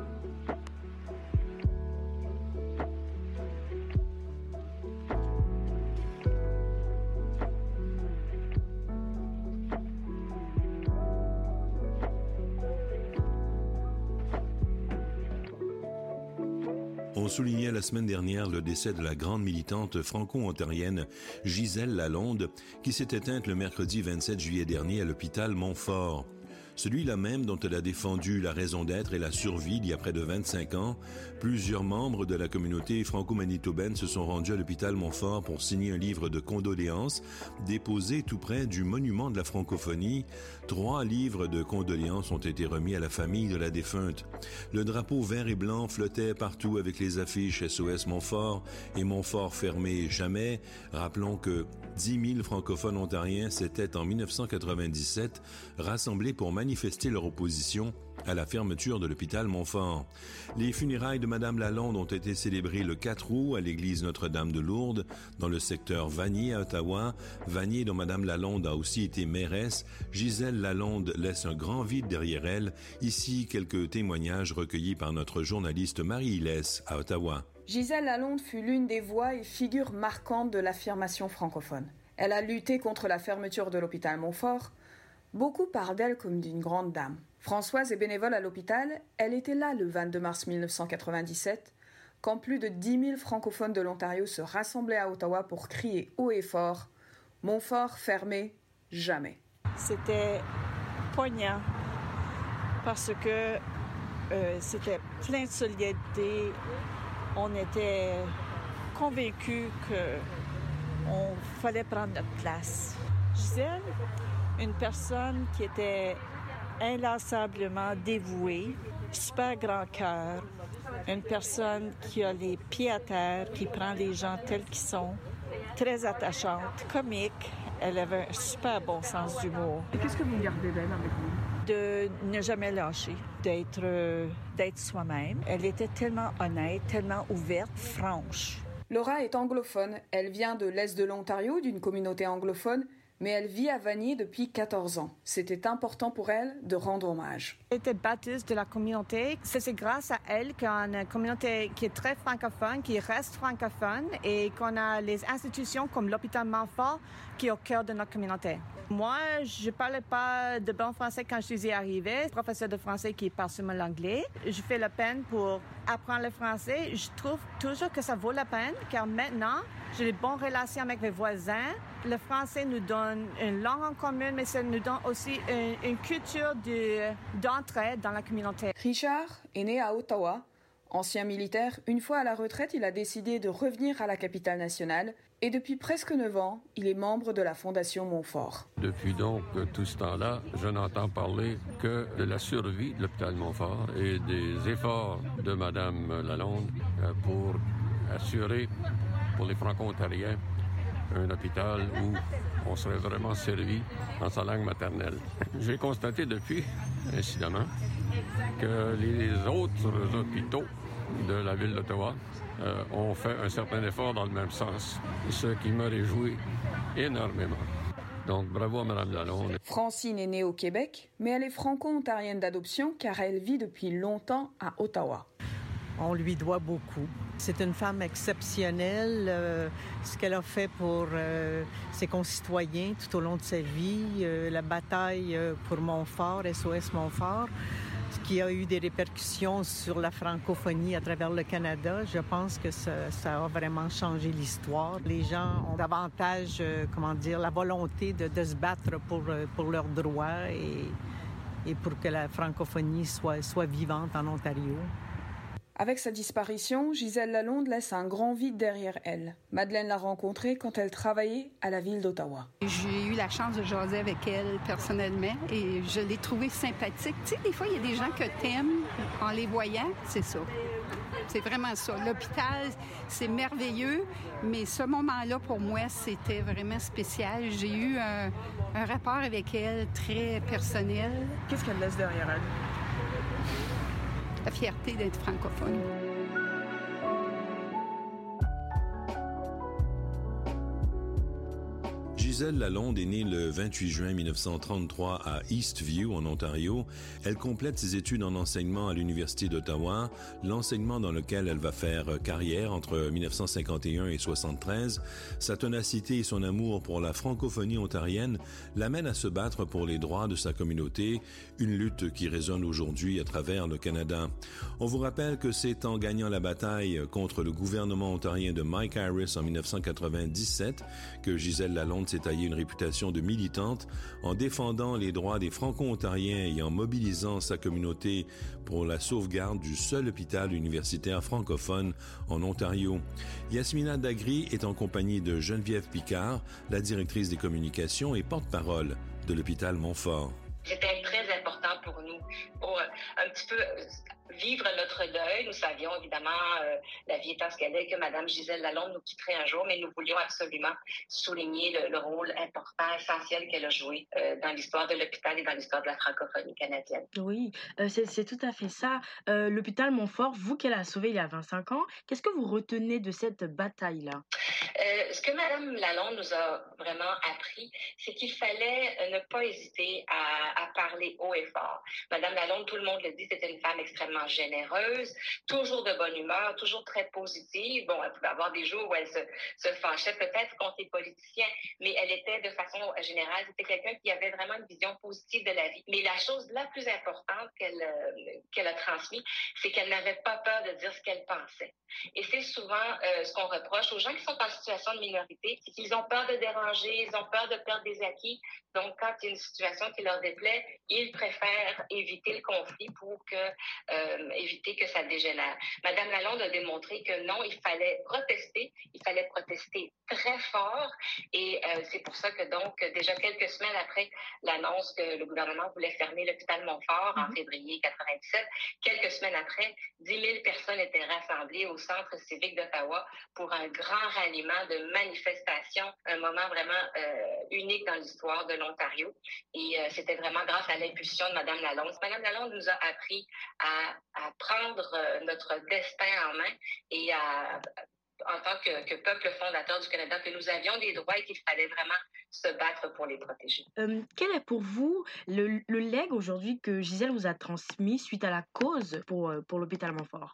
On soulignait la semaine dernière le décès de la grande militante franco-ontarienne Gisèle Lalonde, qui s'est éteinte le mercredi vingt-sept juillet dernier à l'hôpital Montfort. Celui-là même dont elle a défendu la raison d'être et la survie il y a près de vingt-cinq ans. Plusieurs membres de la communauté franco-manitobaine se sont rendus à l'hôpital Montfort pour signer un livre de condoléances déposé tout près du monument de la francophonie. Trois livres de condoléances ont été remis à la famille de la défunte. Le drapeau vert et blanc flottait partout avec les affiches S O S Montfort et Montfort fermé jamais. Rappelons que dix mille francophones ontariens s'étaient en dix-neuf cent quatre-vingt-dix-sept rassemblés pour manifester leur opposition à la fermeture de l'hôpital Montfort. Les funérailles de Madame Lalonde ont été célébrées le quatre août à l'église Notre-Dame de Lourdes, dans le secteur Vanier à Ottawa. Vanier, dont Madame Lalonde a aussi été mairesse. Gisèle Lalonde laisse un grand vide derrière elle. Ici, quelques témoignages recueillis par notre journaliste Marie Hillès à Ottawa. Gisèle Lalonde fut l'une des voix et figures marquantes de l'affirmation francophone. Elle a lutté contre la fermeture de l'hôpital Montfort. Beaucoup parlent d'elle comme d'une grande dame. Françoise est bénévole à l'hôpital. Elle était là le vingt-deux mars mille neuf cent quatre-vingt-dix-sept, quand plus de dix mille francophones de l'Ontario se rassemblaient à Ottawa pour crier haut et fort « Montfort fermé, jamais ». C'était poignant parce que euh, c'était plein de solidarité. On était convaincus qu'on fallait prendre notre place. Gisèle, une personne qui était inlassablement dévouée, super grand cœur, une personne qui a les pieds à terre, qui prend les gens tels qu'ils sont, très attachante, comique. Elle avait un super bon sens d'humour. Et qu'est-ce que vous gardez d'elle avec vous? De ne jamais lâcher, d'être, euh, d'être soi-même. Elle était tellement honnête, tellement ouverte, franche. Laura est anglophone. Elle vient de l'Est de l'Ontario, d'une communauté anglophone, Mais elle vit à Vanier depuis quatorze ans. C'était important pour elle de rendre hommage. Elle était bâtisse de la communauté. C'est grâce à elle qu'on a une communauté qui est très francophone, qui reste francophone et qu'on a les institutions comme l'hôpital Montfort qui est au cœur de notre communauté. Moi, je ne parlais pas de bon français quand je suis arrivée. Professeur de français qui parle seulement l'anglais. Je fais la peine pour apprendre le français. Je trouve toujours que ça vaut la peine car maintenant, j'ai de bonnes relations avec mes voisins. Le français nous donne une langue en commun, mais ça nous donne aussi une, une culture de, d'entraide dans la communauté. Richard est né à Ottawa. Ancien militaire, une fois à la retraite, il a décidé de revenir à la capitale nationale et depuis presque neuf ans, il est membre de la Fondation Montfort. Depuis donc tout ce temps-là, je n'entends parler que de la survie de l'hôpital Montfort et des efforts de Mme Lalonde pour assurer pour les Franco-Ontariens un hôpital où on serait vraiment servi en sa langue maternelle. J'ai constaté depuis, incidemment, que les autres hôpitaux de la ville d'Ottawa euh, ont fait un certain effort dans le même sens, ce qui me réjouit énormément. Donc, bravo à Mme Lalonde. Francine est née au Québec, mais elle est franco-ontarienne d'adoption car elle vit depuis longtemps à Ottawa. On lui doit beaucoup. C'est une femme exceptionnelle. Euh, ce qu'elle a fait pour euh, ses concitoyens tout au long de sa vie, euh, la bataille euh, pour Montfort, S O S Montfort, ce qui a eu des répercussions sur la francophonie à travers le Canada. Je pense que ça, ça a vraiment changé l'histoire. Les gens ont davantage, euh, comment dire, la volonté de, de se battre pour, pour leurs droits et, et pour que la francophonie soit, soit vivante en Ontario. Avec sa disparition, Gisèle Lalonde laisse un grand vide derrière elle. Madeleine l'a rencontrée quand elle travaillait à la ville d'Ottawa. J'ai eu la chance de jaser avec elle personnellement et je l'ai trouvée sympathique. Tu sais, des fois, il y a des gens que t'aimes en les voyant, c'est ça. C'est vraiment ça. L'hôpital, c'est merveilleux, mais ce moment-là, pour moi, c'était vraiment spécial. J'ai eu un, un rapport avec elle très personnel. Qu'est-ce qu'elle laisse derrière elle? La fierté d'être francophone. Gisèle Lalonde est née le vingt-huit juin mille neuf cent trente-trois à Eastview, en Ontario. Elle complète ses études en enseignement à l'Université d'Ottawa, l'enseignement dans lequel elle va faire carrière entre mille neuf cent cinquante et un et soixante-treize. Sa ténacité et son amour pour la francophonie ontarienne l'amènent à se battre pour les droits de sa communauté, une lutte qui résonne aujourd'hui à travers le Canada. On vous rappelle que c'est en gagnant la bataille contre le gouvernement ontarien de Mike Harris en mille neuf cent quatre-vingt-dix-sept que Gisèle Lalonde s'est taillé une réputation de militante en défendant les droits des Franco-Ontariens et en mobilisant sa communauté pour la sauvegarde du seul hôpital universitaire francophone en Ontario. Yasmina Dagri est en compagnie de Geneviève Picard, la directrice des communications et porte-parole de l'hôpital Montfort. C'était très important pour nous, pour un petit peu vivre notre deuil. Nous savions évidemment, euh, la vie étant ce qu'elle est, que Mme Gisèle Lalonde nous quitterait un jour, mais nous voulions absolument souligner le, le rôle important, essentiel qu'elle a joué euh, dans l'histoire de l'hôpital et dans l'histoire de la francophonie canadienne. Oui, euh, c'est, c'est tout à fait ça. Euh, l'hôpital Montfort, vous qu'elle a sauvé il y a vingt-cinq ans, qu'est-ce que vous retenez de cette bataille-là? Euh, ce que Mme Lalonde nous a vraiment appris, c'est qu'il fallait ne pas hésiter à, à parler haut et fort. Mme Lalonde, tout le monde le dit, c'était une femme extrêmement généreuse, toujours de bonne humeur, toujours très positive. Bon, elle pouvait avoir des jours où elle se, se fâchait peut-être contre les politiciens, mais elle était de façon générale, c'était quelqu'un qui avait vraiment une vision positive de la vie. Mais la chose la plus importante qu'elle, euh, qu'elle a transmise, c'est qu'elle n'avait pas peur de dire ce qu'elle pensait. Et c'est souvent euh, ce qu'on reproche aux gens qui sont en situation de minorité, c'est qu'ils ont peur de déranger, ils ont peur de perdre des acquis. Donc, quand il y a une situation qui leur déplaît, ils préfèrent éviter le conflit pour que euh, éviter que ça dégénère. Madame Lalonde a démontré que non, il fallait protester, il fallait protester très fort, et euh, c'est pour ça que donc déjà quelques semaines après l'annonce que le gouvernement voulait fermer l'hôpital Montfort mm-hmm. en février quatre-vingt-dix-sept, quelques semaines après, dix mille personnes étaient rassemblées au centre civique d'Ottawa pour un grand ralliement de manifestation, un moment vraiment euh, unique dans l'histoire de l'Ontario, et euh, c'était vraiment grâce à l'impulsion de Madame Lalonde. Madame Lalonde nous a appris à, à prendre euh, notre destin en main et à en tant que, que peuple fondateur du Canada, que nous avions des droits et qu'il fallait vraiment se battre pour les protéger. Euh, quel est pour vous le, le legs aujourd'hui que Gisèle vous a transmis suite à la cause pour, pour l'hôpital Montfort?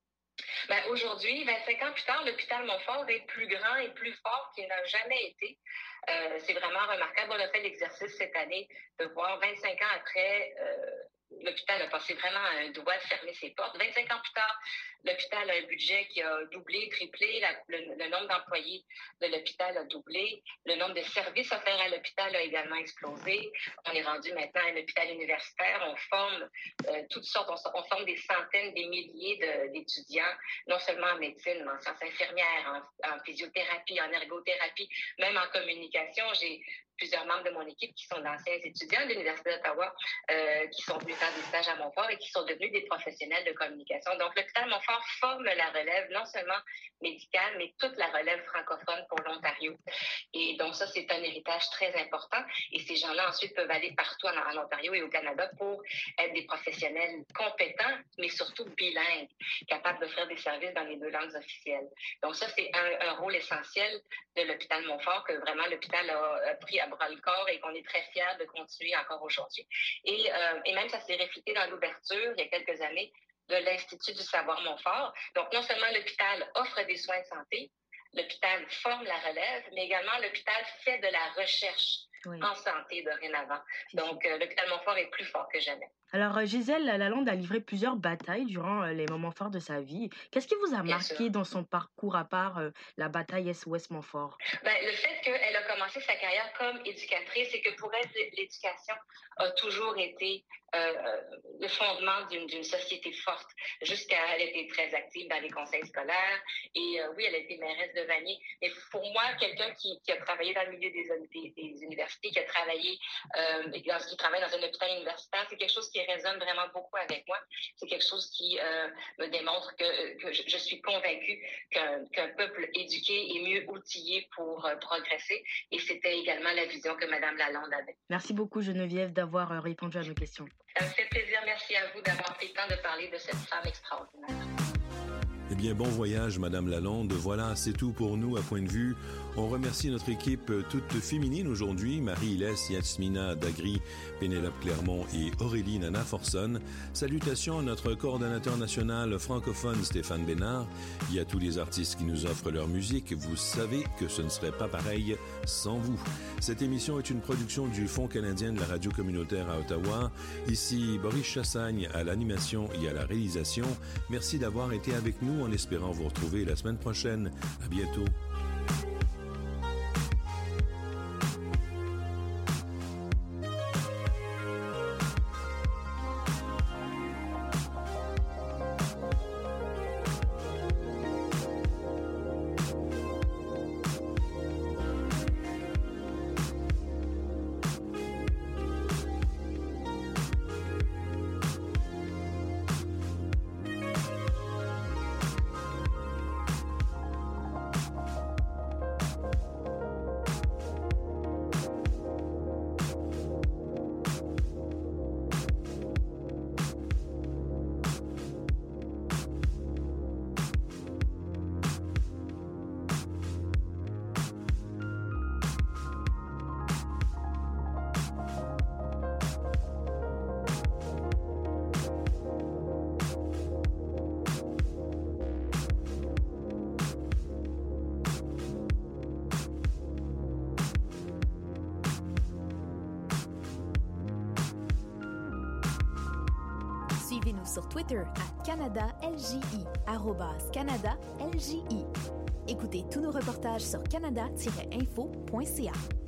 Ben, aujourd'hui, vingt-cinq ans plus tard, l'hôpital Montfort est plus grand et plus fort qu'il n'a jamais été. Euh, c'est vraiment remarquable. On a fait l'exercice cette année de voir vingt-cinq ans après, euh, l'hôpital a passé vraiment un doigt de fermer ses portes. vingt-cinq ans plus tard, l'hôpital a un budget qui a doublé, triplé. La, le, le nombre d'employés de l'hôpital a doublé. Le nombre de services offerts à l'hôpital a également explosé. On est rendu maintenant à un hôpital universitaire. On forme euh, toutes sortes, on, on forme des centaines, des milliers de, d'étudiants, non seulement en médecine, mais en sciences infirmières, en, en physiothérapie, en ergothérapie, même en communication. J'ai plusieurs membres de mon équipe qui sont d'anciens étudiants de l'Université d'Ottawa, euh, qui sont venus faire des stages à Montfort et qui sont devenus des professionnels de communication. Donc, l'hôpital Montfort forme la relève, non seulement médicale, mais toute la relève francophone pour l'Ontario. Et donc, ça, c'est un héritage très important. Et ces gens-là, ensuite, peuvent aller partout en, en Ontario et au Canada pour être des professionnels compétents, mais surtout bilingues, capables d'offrir des services dans les deux langues officielles. Donc, ça, c'est un, un rôle essentiel de l'hôpital Montfort que vraiment l'hôpital a, a pris à bras le corps et qu'on est très fiers de continuer encore aujourd'hui. Et, euh, et même ça s'est reflété dans l'ouverture, il y a quelques années, de l'Institut du savoir Montfort. Donc, non seulement l'hôpital offre des soins de santé, l'hôpital forme la relève, mais également l'hôpital fait de la recherche oui. en santé dorénavant. Donc, euh, l'hôpital Montfort est plus fort que jamais. Alors, Gisèle Lalonde a livré plusieurs batailles durant euh, les moments forts de sa vie. Qu'est-ce qui vous a Bien marqué sûr. dans son parcours, à part euh, la bataille S O S Montfort? Ben, le fait qu'elle a commencé sa carrière comme éducatrice et que pour elle, l'éducation a toujours été euh, le fondement d'une, d'une société forte. Jusqu'à, elle était très active dans les conseils scolaires et euh, oui, elle a été mairesse de Vanier. Mais pour moi, quelqu'un qui, qui a travaillé dans le milieu des, des, des universités, qui a travaillé, euh, qui travaille dans un hôpital universitaire, c'est quelque chose qui résonne vraiment beaucoup avec moi. C'est quelque chose qui euh, me démontre que, que je, je suis convaincue qu'un, qu'un peuple éduqué est mieux outillé pour euh, progresser. Et c'était également la vision que Mme Lalonde avait. Merci beaucoup, Geneviève, d'avoir euh, répondu à nos questions. Ça me fait plaisir. Merci à vous d'avoir pris le temps de parler de cette femme extraordinaire. Eh bien, bon voyage, Madame Lalonde. Voilà, c'est tout pour nous à Point de vue. On remercie notre équipe toute féminine aujourd'hui, Marie-Hélès, Yasmina Dagri, Pénélope Clermont et Aurélie Nana Forson. Salutations à notre coordonnateur national francophone, Stéphane Bénard, et à tous les artistes qui nous offrent leur musique. Vous savez que ce ne serait pas pareil sans vous. Cette émission est une production du Fonds canadien de la radio communautaire à Ottawa. Ici, Boris Chassagne à l'animation et à la réalisation. Merci d'avoir été avec nous en espérant vous retrouver la semaine prochaine. À bientôt. Suivez-nous sur Twitter à Canada L J I, arrobas Canada L J I. Écoutez tous nos reportages sur canada tiret info point c a.